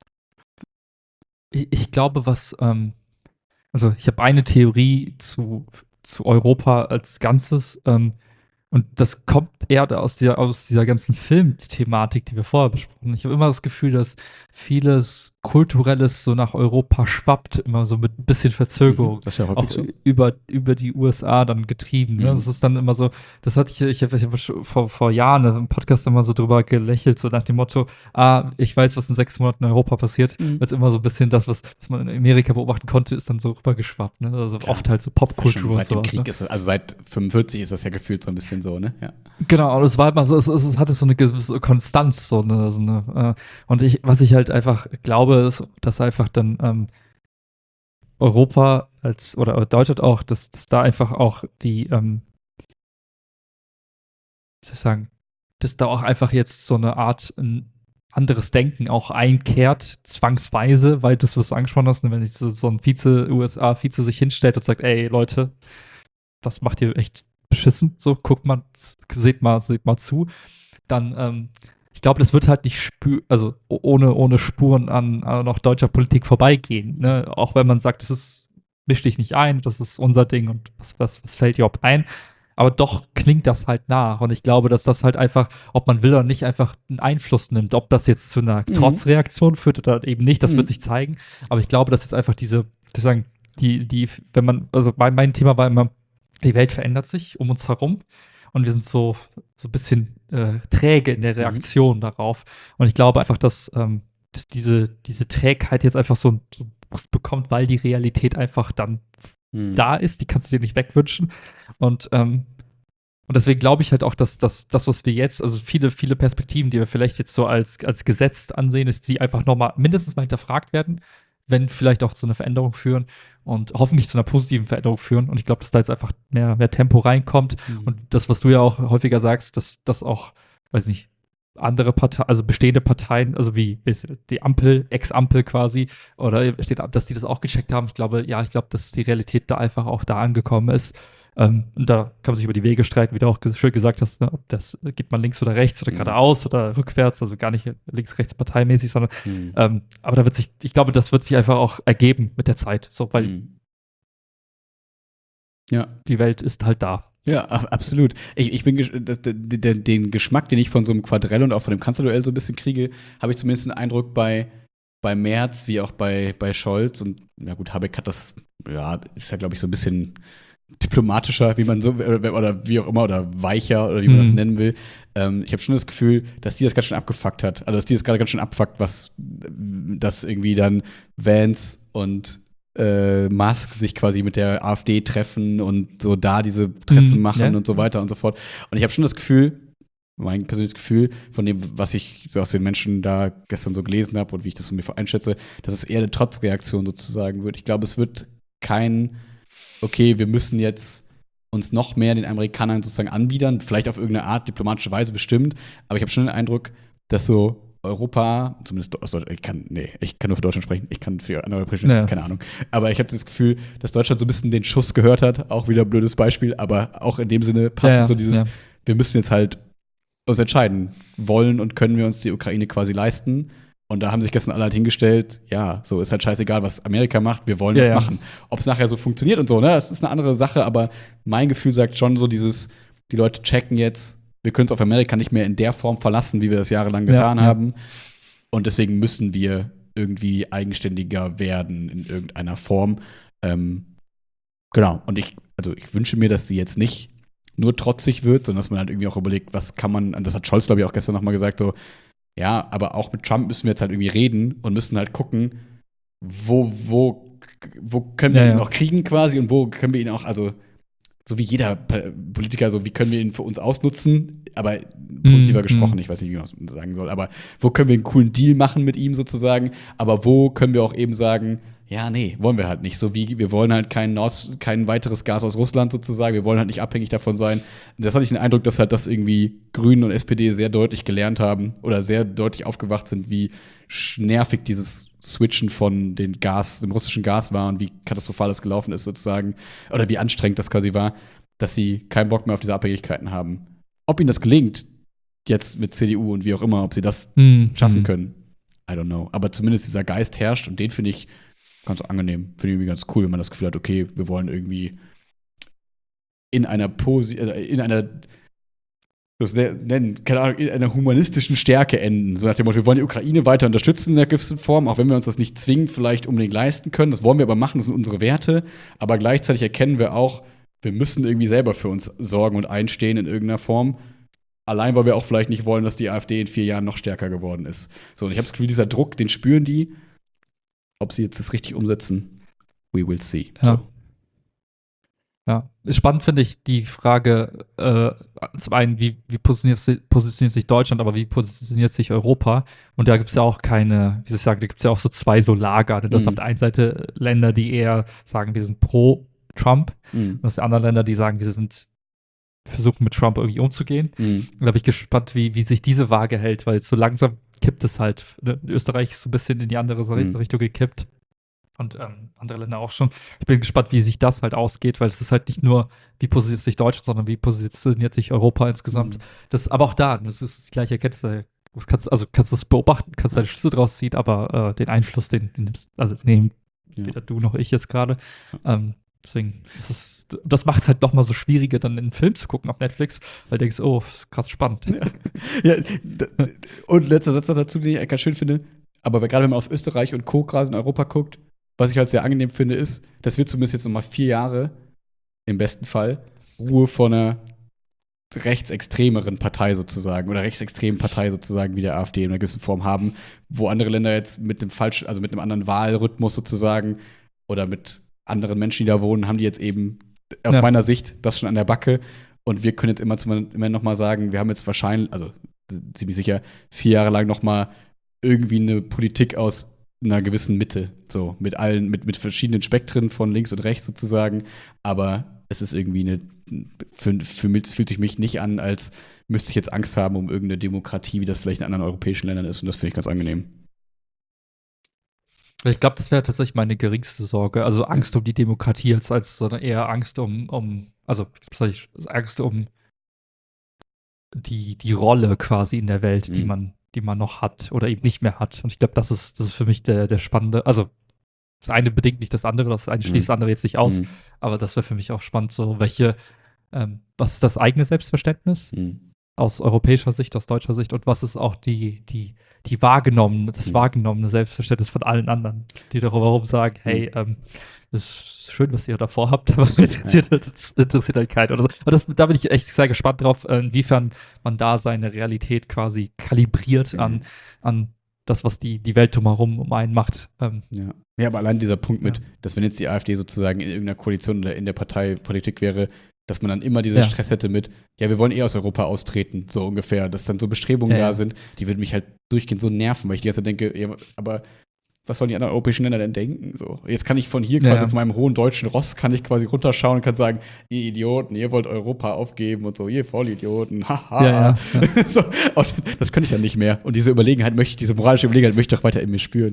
ich, ich glaube, was, ähm, also ich habe eine Theorie zu, zu Europa als Ganzes, ähm, und das kommt eher da aus dieser, aus dieser ganzen Filmthematik, die wir vorher besprochen haben. Ich habe immer das Gefühl, dass vieles Kulturelles so nach Europa schwappt, immer so mit ein bisschen Verzögerung. Das ist ja häufig Auch so. über, über die U S A dann getrieben. Ne? Mhm. Das ist dann immer so, das hatte ich, ich habe hab schon vor, vor Jahren im Podcast immer so drüber gelächelt, so nach dem Motto, ah, ich weiß, was in sechs Monaten in Europa passiert. Mhm. Weil es immer so ein bisschen das, was, was man in Amerika beobachten konnte, ist dann so rübergeschwappt. Ne? Also Klar. oft halt so Das ist ja schon Popkultur und seit dem sowas. Krieg Ne? ist es, also seit fünfundvierzig ist das ja gefühlt so ein bisschen so, ne? Ja. Genau, und es war immer so, es, es, es hatte so eine gewisse Konstanz, so eine, so eine äh, und ich, was ich halt einfach glaube, ist, dass einfach dann ähm, Europa als, oder Deutschland auch, dass, dass da einfach auch die, ähm, wie soll ich sagen, dass da auch einfach jetzt so eine Art ein anderes Denken auch einkehrt, zwangsweise, weil das, was du angesprochen hast, ne, wenn jetzt so, so ein Vize-U S A-Vize sich hinstellt und sagt, ey Leute, das macht ihr echt beschissen, so, guckt mal, seht mal, seht mal zu, dann, ähm, ich glaube, das wird halt nicht spür, also ohne, ohne Spuren an, an noch deutscher Politik vorbeigehen. Ne? Auch wenn man sagt, das ist, misch dich nicht ein, das ist unser Ding und was, was, was fällt dir überhaupt ein? Aber doch klingt das halt nach. Und ich glaube, dass das halt einfach, ob man will oder nicht, einfach einen Einfluss nimmt. Ob das jetzt zu einer Mhm. Trotzreaktion führt oder eben nicht, das Mhm. wird sich zeigen. Aber ich glaube, dass jetzt einfach diese, sagen, die, die, wenn man, also mein, mein Thema war immer, die Welt verändert sich um uns herum und wir sind so, so ein bisschen äh, träge in der Reaktion mhm. darauf. Und ich glaube einfach, dass, ähm, dass diese, diese Trägheit jetzt einfach so, so einen Boost bekommt, weil die Realität einfach dann mhm. da ist. Die kannst du dir nicht wegwünschen. Und, ähm, und deswegen glaube ich halt auch, dass, dass das, was wir jetzt, also viele, viele Perspektiven, die wir vielleicht jetzt so als, als gesetzt ansehen, ist, die einfach nochmal mindestens mal hinterfragt werden, wenn vielleicht auch zu einer Veränderung führen und hoffentlich zu einer positiven Veränderung führen. Und ich glaube, dass da jetzt einfach mehr, mehr Tempo reinkommt. Mhm. Und das, was du ja auch häufiger sagst, dass das auch, weiß nicht, andere Parteien, also bestehende Parteien, also wie die Ampel, Ex-Ampel quasi, oder steht, dass die das auch gecheckt haben. Ich glaube, ja, ich glaube, dass die Realität da einfach auch da angekommen ist. Ähm, und da kann man sich über die Wege streiten, wie du auch schön gesagt hast, ne? Ob das geht man links oder rechts oder mhm. geradeaus oder rückwärts, also gar nicht links-rechts parteimäßig, sondern mhm. ähm, aber da wird sich, ich glaube, das wird sich einfach auch ergeben mit der Zeit, so, weil mhm. ja. die Welt ist halt da. Ja, absolut. Ich, ich bin den, den Geschmack, den ich von so einem Quadrell und auch von dem Kanzlerduell so ein bisschen kriege, habe ich zumindest den Eindruck bei, bei Merz wie auch bei, bei Scholz. Und ja gut, Habeck hat das, ja, ist ja, glaube ich, so ein bisschen diplomatischer, wie man so, oder, oder wie auch immer, oder weicher, oder wie man mhm. das nennen will. Ähm, ich habe schon das Gefühl, dass die das ganz schön abgefuckt hat. Also, dass die das gerade ganz schön abfuckt, was, dass irgendwie dann Vance und äh, Musk sich quasi mit der AfD treffen und so da diese Treffen mhm, machen ja. und so weiter und so fort. Und ich habe schon das Gefühl, mein persönliches Gefühl, von dem, was ich so aus den Menschen da gestern so gelesen habe und wie ich das von mir einschätze, dass es eher eine Trotzreaktion sozusagen wird. Ich glaube, es wird kein okay, wir müssen jetzt uns noch mehr den Amerikanern sozusagen anbiedern, vielleicht auf irgendeine Art, diplomatische Weise bestimmt. Aber ich habe schon den Eindruck, dass so Europa, zumindest aus Deutschland, ich kann, nee, ich kann nur für Deutschland sprechen, ich kann für andere sprechen, ja. keine Ahnung. Aber ich habe das Gefühl, dass Deutschland so ein bisschen den Schuss gehört hat, auch wieder ein blödes Beispiel, aber auch in dem Sinne passend ja, ja. so dieses, ja. wir müssen jetzt halt uns entscheiden, wollen und können wir uns die Ukraine quasi leisten. Und da haben sich gestern alle halt hingestellt, ja, so ist halt scheißegal, was Amerika macht, wir wollen ja, das ja. machen. Ob es nachher so funktioniert und so, ne, das ist eine andere Sache, aber mein Gefühl sagt schon so dieses, die Leute checken jetzt, wir können uns auf Amerika nicht mehr in der Form verlassen, wie wir das jahrelang getan ja, ja. haben. Und deswegen müssen wir irgendwie eigenständiger werden in irgendeiner Form. Ähm, genau, und ich, also ich wünsche mir, dass sie jetzt nicht nur trotzig wird, sondern dass man halt irgendwie auch überlegt, was kann man, das hat Scholz, glaube ich, auch gestern noch mal gesagt, so, ja, aber auch mit Trump müssen wir jetzt halt irgendwie reden und müssen halt gucken, wo, wo, wo können wir ja, ihn ja. noch kriegen quasi und wo können wir ihn auch, also so wie jeder Politiker, so wie können wir ihn für uns ausnutzen, aber positiver mm, gesprochen, mm. ich weiß nicht, wie man das sagen soll, aber wo können wir einen coolen Deal machen mit ihm sozusagen, aber wo können wir auch eben sagen, ja, nee, wollen wir halt nicht. So wie, wir wollen halt kein, Nord, kein weiteres Gas aus Russland sozusagen. Wir wollen halt nicht abhängig davon sein. Und das hatte ich den Eindruck, dass halt das irgendwie Grünen und S P D sehr deutlich gelernt haben oder sehr deutlich aufgewacht sind, wie nervig dieses Switchen von den Gas, dem russischen Gas war und wie katastrophal das gelaufen ist sozusagen. Oder wie anstrengend das quasi war, dass sie keinen Bock mehr auf diese Abhängigkeiten haben. Ob ihnen das gelingt, jetzt mit C D U und wie auch immer, ob sie das mm, schaffen mm. können, I don't know. Aber zumindest dieser Geist herrscht und den finde ich ganz angenehm. Finde ich irgendwie ganz cool, wenn man das Gefühl hat, okay, wir wollen irgendwie in einer Posi also in einer das nennen, keine Ahnung, in einer humanistischen Stärke enden. So nach dem Motto, wir wollen die Ukraine weiter unterstützen in einer gewissen Form, auch wenn wir uns das nicht zwingend vielleicht unbedingt leisten können. Das wollen wir aber machen, das sind unsere Werte. Aber gleichzeitig erkennen wir auch, wir müssen irgendwie selber für uns sorgen und einstehen in irgendeiner Form. Allein, weil wir auch vielleicht nicht wollen, dass die AfD in vier Jahren noch stärker geworden ist. So, und ich habe das Gefühl, dieser Druck, den spüren die. Ob sie jetzt das richtig umsetzen, we will see. Ja. So. Ja, spannend finde ich die Frage, äh, zum einen, wie, wie positioniert, sich, positioniert sich Deutschland, aber wie positioniert sich Europa? Und da gibt es ja auch keine, wie soll ich sagen, da gibt es ja auch so zwei so Lager. Das Mhm. ist auf der einen Seite Länder, die eher sagen, wir sind pro Trump, Mhm. und das sind andere Länder, die sagen, wir sind versuchen mit Trump irgendwie umzugehen. Mhm. Und da bin ich gespannt, wie, wie sich diese Waage hält, weil so langsam kippt es halt. Ne? Österreich ist so ein bisschen in die andere Mhm. Richtung gekippt. Und ähm, andere Länder auch schon. Ich bin gespannt, wie sich das halt ausgeht, weil es ist halt nicht nur, wie positioniert sich Deutschland, sondern wie positioniert sich Europa insgesamt. Mhm. Das, aber auch da, das ist die gleiche Erkenntnis. Du kannst, also kannst es beobachten, kannst deine Schlüsse draus ziehen, aber äh, den Einfluss, den, den nimmst, also nehmen Ja. weder du noch ich jetzt gerade. Ja. Ähm, deswegen, ist es, das macht es halt noch mal so schwieriger, dann einen Film zu gucken auf Netflix, weil du denkst, oh, ist krass spannend. Ja, d- und letzter Satz noch dazu, den ich ganz schön finde. Aber gerade wenn man auf Österreich und Co. gerade in Europa guckt, was ich halt sehr angenehm finde, ist, dass wir zumindest jetzt noch mal vier Jahre, im besten Fall, Ruhe von einer rechtsextremeren Partei sozusagen oder rechtsextremen Partei sozusagen wie der AfD in einer gewissen Form haben, wo andere Länder jetzt mit dem falschen, also mit einem anderen Wahlrhythmus sozusagen oder mit anderen Menschen, die da wohnen, haben die jetzt eben aus Ja. meiner Sicht das schon an der Backe. Und wir können jetzt immer, zum, immer noch mal sagen, wir haben jetzt wahrscheinlich, also ziemlich sicher, vier Jahre lang noch mal irgendwie eine Politik aus einer gewissen Mitte, so mit allen, mit, mit verschiedenen Spektren von links und rechts sozusagen. Aber es ist irgendwie eine, für, für mich es fühlt sich mich nicht an, als müsste ich jetzt Angst haben um irgendeine Demokratie, wie das vielleicht in anderen europäischen Ländern ist. Und das finde ich ganz angenehm. Ich glaube, das wäre tatsächlich meine geringste Sorge. Also Angst um die Demokratie als, als sondern eher Angst um, um also sag ich, Angst um die, die Rolle quasi in der Welt, die Mhm. man, die man noch hat oder eben nicht mehr hat. Und ich glaube, das ist, das ist für mich der, der spannende, also das eine bedingt nicht das andere, das eine schließt das andere jetzt nicht aus, Mhm. aber das wäre für mich auch spannend, so welche, ähm, was ist das eigene Selbstverständnis Mhm. aus europäischer Sicht, aus deutscher Sicht und was ist auch die, die, die wahrgenommene, das Mhm. wahrgenommene Selbstverständnis von allen anderen, die darüber herum sagen, Mhm. hey, ähm, das ist schön, was ihr davor habt, aber interessiert, das interessiert halt keinen oder so. Und das, da bin ich echt sehr gespannt drauf, inwiefern man da seine Realität quasi kalibriert Mhm. an, an das, was die, die Welt drumherum um einen macht. Ähm, Ja. Ja, aber allein dieser Punkt mit, Ja. dass wenn jetzt die AfD sozusagen in irgendeiner Koalition oder in der Parteipolitik wäre, dass man dann immer diesen Ja. Stress hätte mit, ja, wir wollen eh aus Europa austreten, so ungefähr, dass dann so Bestrebungen Ja, da ja. sind, die würden mich halt durchgehend so nerven, weil ich die ganze Zeit denke, ja, aber was sollen die anderen europäischen Länder denn denken? So, jetzt kann ich von hier Ja, quasi ja. von meinem hohen deutschen Ross kann ich quasi runterschauen und kann sagen, ihr Idioten, ihr wollt Europa aufgeben und so, ihr Vollidioten, haha. Ja, ja, ja. So, und das kann ich dann nicht mehr. Und diese Überlegenheit möchte ich, diese moralische Überlegenheit möchte ich doch weiter in mir spüren.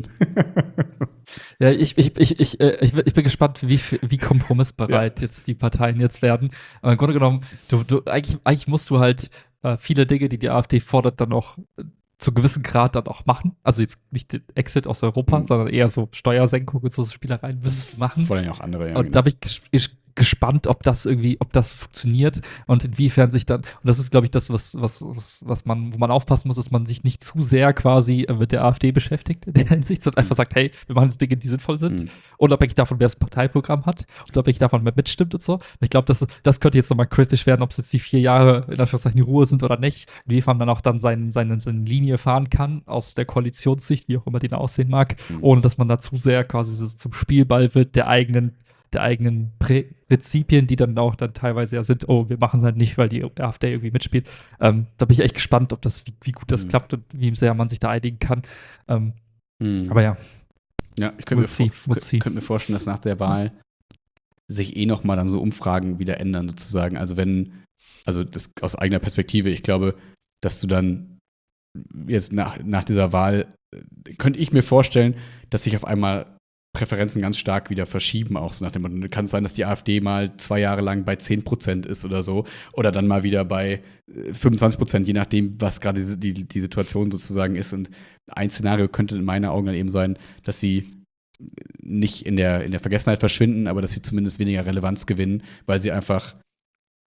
Ja, ich, ich, ich, ich, äh, ich, ich bin gespannt, wie, wie kompromissbereit jetzt die Parteien jetzt werden. Aber im Grunde genommen, du, du, eigentlich, eigentlich musst du halt äh, viele Dinge, die die AfD fordert, dann auch äh, zu gewissen Grad dann auch machen. Also jetzt nicht den Exit aus Europa, Mhm. sondern eher so Steuersenkung und so Spielereien müssen sie machen. Vor allem auch andere, ja. Und da bin ich ges- ich gespannt, ob das irgendwie, ob das funktioniert und inwiefern sich dann, und das ist, glaube ich, das, was, was, was, was man, wo man aufpassen muss, dass man sich nicht zu sehr quasi äh, mit der AfD beschäftigt in der Hinsicht, sondern einfach sagt, hey, wir machen jetzt Dinge, die sinnvoll sind, Mhm. unabhängig davon, wer das Parteiprogramm hat, unabhängig davon, wer mitstimmt und so. Ich glaube, das, das könnte jetzt nochmal kritisch werden, ob es jetzt die vier Jahre in Anführungszeichen Ruhe sind oder nicht, inwiefern man auch dann sein, seine, seine Linie fahren kann, aus der Koalitionssicht, wie auch immer die da aussehen mag, Mhm. ohne dass man da zu sehr quasi so zum Spielball wird der eigenen der eigenen Prä Prinzipien, die dann auch dann teilweise ja sind, oh, wir machen es halt nicht, weil die AfD irgendwie mitspielt. Ähm, da bin ich echt gespannt, ob das, wie, wie gut das Mhm. klappt und wie sehr man sich da einigen kann. Ähm, Mhm. aber ja, Ja, ich könnte mir, We'll see, vor- we'll see. könnte mir vorstellen, dass nach der Wahl sich eh noch mal dann so Umfragen wieder ändern, sozusagen. Also wenn, also das aus eigener Perspektive, ich glaube, dass du dann jetzt nach, nach dieser Wahl, äh, könnte ich mir vorstellen, dass sich auf einmal Präferenzen ganz stark wieder verschieben, auch so nach dem Motto, kann es sein, dass die AfD mal zwei Jahre lang bei zehn Prozent ist oder so, oder dann mal wieder bei äh, fünfundzwanzig Prozent, je nachdem, was gerade die, die, die Situation sozusagen ist. Und ein Szenario könnte in meinen Augen dann eben sein, dass sie nicht in der, in der Vergessenheit verschwinden, aber dass sie zumindest weniger Relevanz gewinnen, weil sie einfach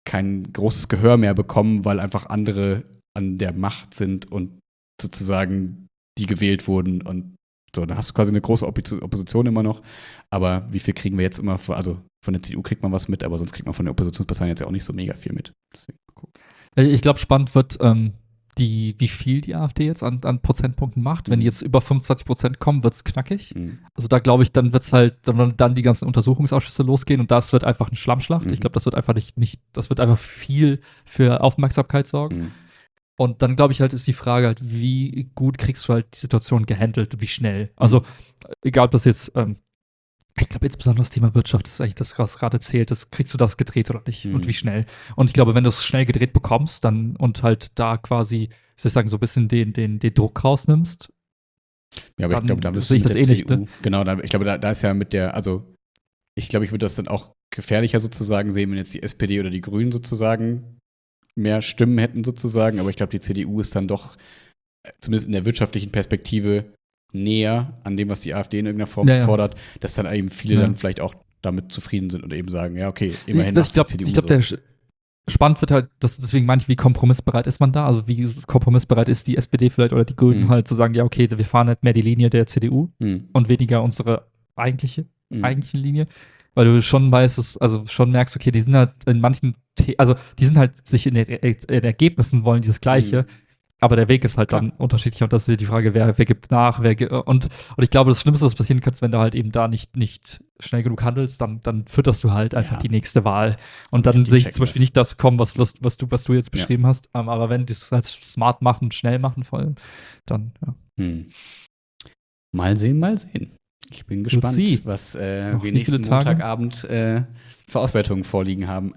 kein großes Gehör mehr bekommen, weil einfach andere an der Macht sind und sozusagen die gewählt wurden und so, da hast du quasi eine große Oppo- Opposition immer noch, aber wie viel kriegen wir jetzt immer, von, also von der C D U kriegt man was mit, aber sonst kriegt man von den Oppositionsparteien jetzt ja auch nicht so mega viel mit. Deswegen, cool. Ich glaube, spannend wird, ähm, die, wie viel die AfD jetzt an, an Prozentpunkten macht. Wenn die Mhm. jetzt über fünfundzwanzig Prozent kommen, wird es knackig. Mhm. Also da glaube ich, dann wird es halt, dann, dann die ganzen Untersuchungsausschüsse losgehen und das wird einfach eine Schlammschlacht. Mhm. Ich glaube, das wird einfach nicht, nicht, das wird einfach viel für Aufmerksamkeit sorgen. Mhm. Und dann glaube ich halt, ist die Frage halt, wie gut kriegst du halt die Situation gehandelt, wie schnell. Also, egal ob das jetzt, ähm, ich glaube insbesondere das Thema Wirtschaft ist eigentlich das, was gerade zählt. Das, kriegst du das gedreht oder nicht? Mhm. Und wie schnell? Und ich glaube, wenn du es schnell gedreht bekommst, dann und halt da quasi, wie soll ich sagen, so ein bisschen den, den, den Druck rausnimmst. Ja, aber Dann ich glaube, da wirst sehe du ich mit das der eh nicht, C D U, ne? genau, da, ich glaube, da, da ist ja mit der, also ich glaube, ich würde das dann auch gefährlicher sozusagen sehen, wenn jetzt die S P D oder die Grünen sozusagen mehr Stimmen hätten sozusagen, aber ich glaube, die C D U ist dann doch, äh, zumindest in der wirtschaftlichen Perspektive, näher an dem, was die AfD in irgendeiner Form Ja, ja. fordert, dass dann eben viele Ja. dann vielleicht auch damit zufrieden sind und eben sagen, ja, okay, immerhin Das- macht's ich glaube, die C D U ich glaub, so. der Sch- spannend wird halt, das, deswegen meine ich, wie kompromissbereit ist man da? Also wie kompromissbereit ist die S P D vielleicht oder die Grünen Mhm. halt zu sagen, ja, okay, wir fahren halt mehr die Linie der C D U Hm. und weniger unsere eigentliche, Hm. eigentliche Linie. Weil du schon weißt, dass, also schon merkst, okay, die sind halt in manchen, The also die sind halt sich in, der, in Ergebnissen wollen die das Gleiche, Hm. aber der Weg ist halt Klar. dann unterschiedlich und das ist die Frage, wer, wer gibt nach, wer ge und, und ich glaube, das Schlimmste, was passieren kann, ist, wenn du halt eben da nicht, nicht schnell genug handelst, dann, dann fütterst du halt einfach Ja. die nächste Wahl. Und Ich glaub, dann die sehe ich checken zum Beispiel das. nicht das kommen, was, was, was, du, was du jetzt Ja. beschrieben hast, ähm, aber wenn die es halt smart machen, schnell machen vor allem, dann, ja. Hm. Mal sehen, mal sehen. Ich bin see. gespannt, was äh, Noch wir nicht viele nächsten Tage. Montagabend äh, für Auswertungen vorliegen haben.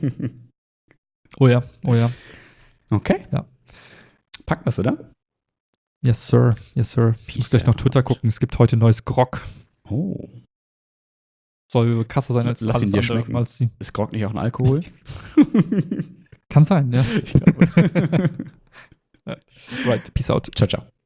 Oh ja, oh ja. Okay. Ja. Packen wir's, oder? Yes, sir. Yes, sir. Ich muss Peace gleich noch out. Twitter gucken. Es gibt heute neues Grog. Oh. Soll krasser sein als Lass ihn alles dir andere. schmecken. Als die. Ist Grog nicht auch ein Alkohol? Kann sein, ja. Ich glaube. Right. Peace out. Ciao, ciao.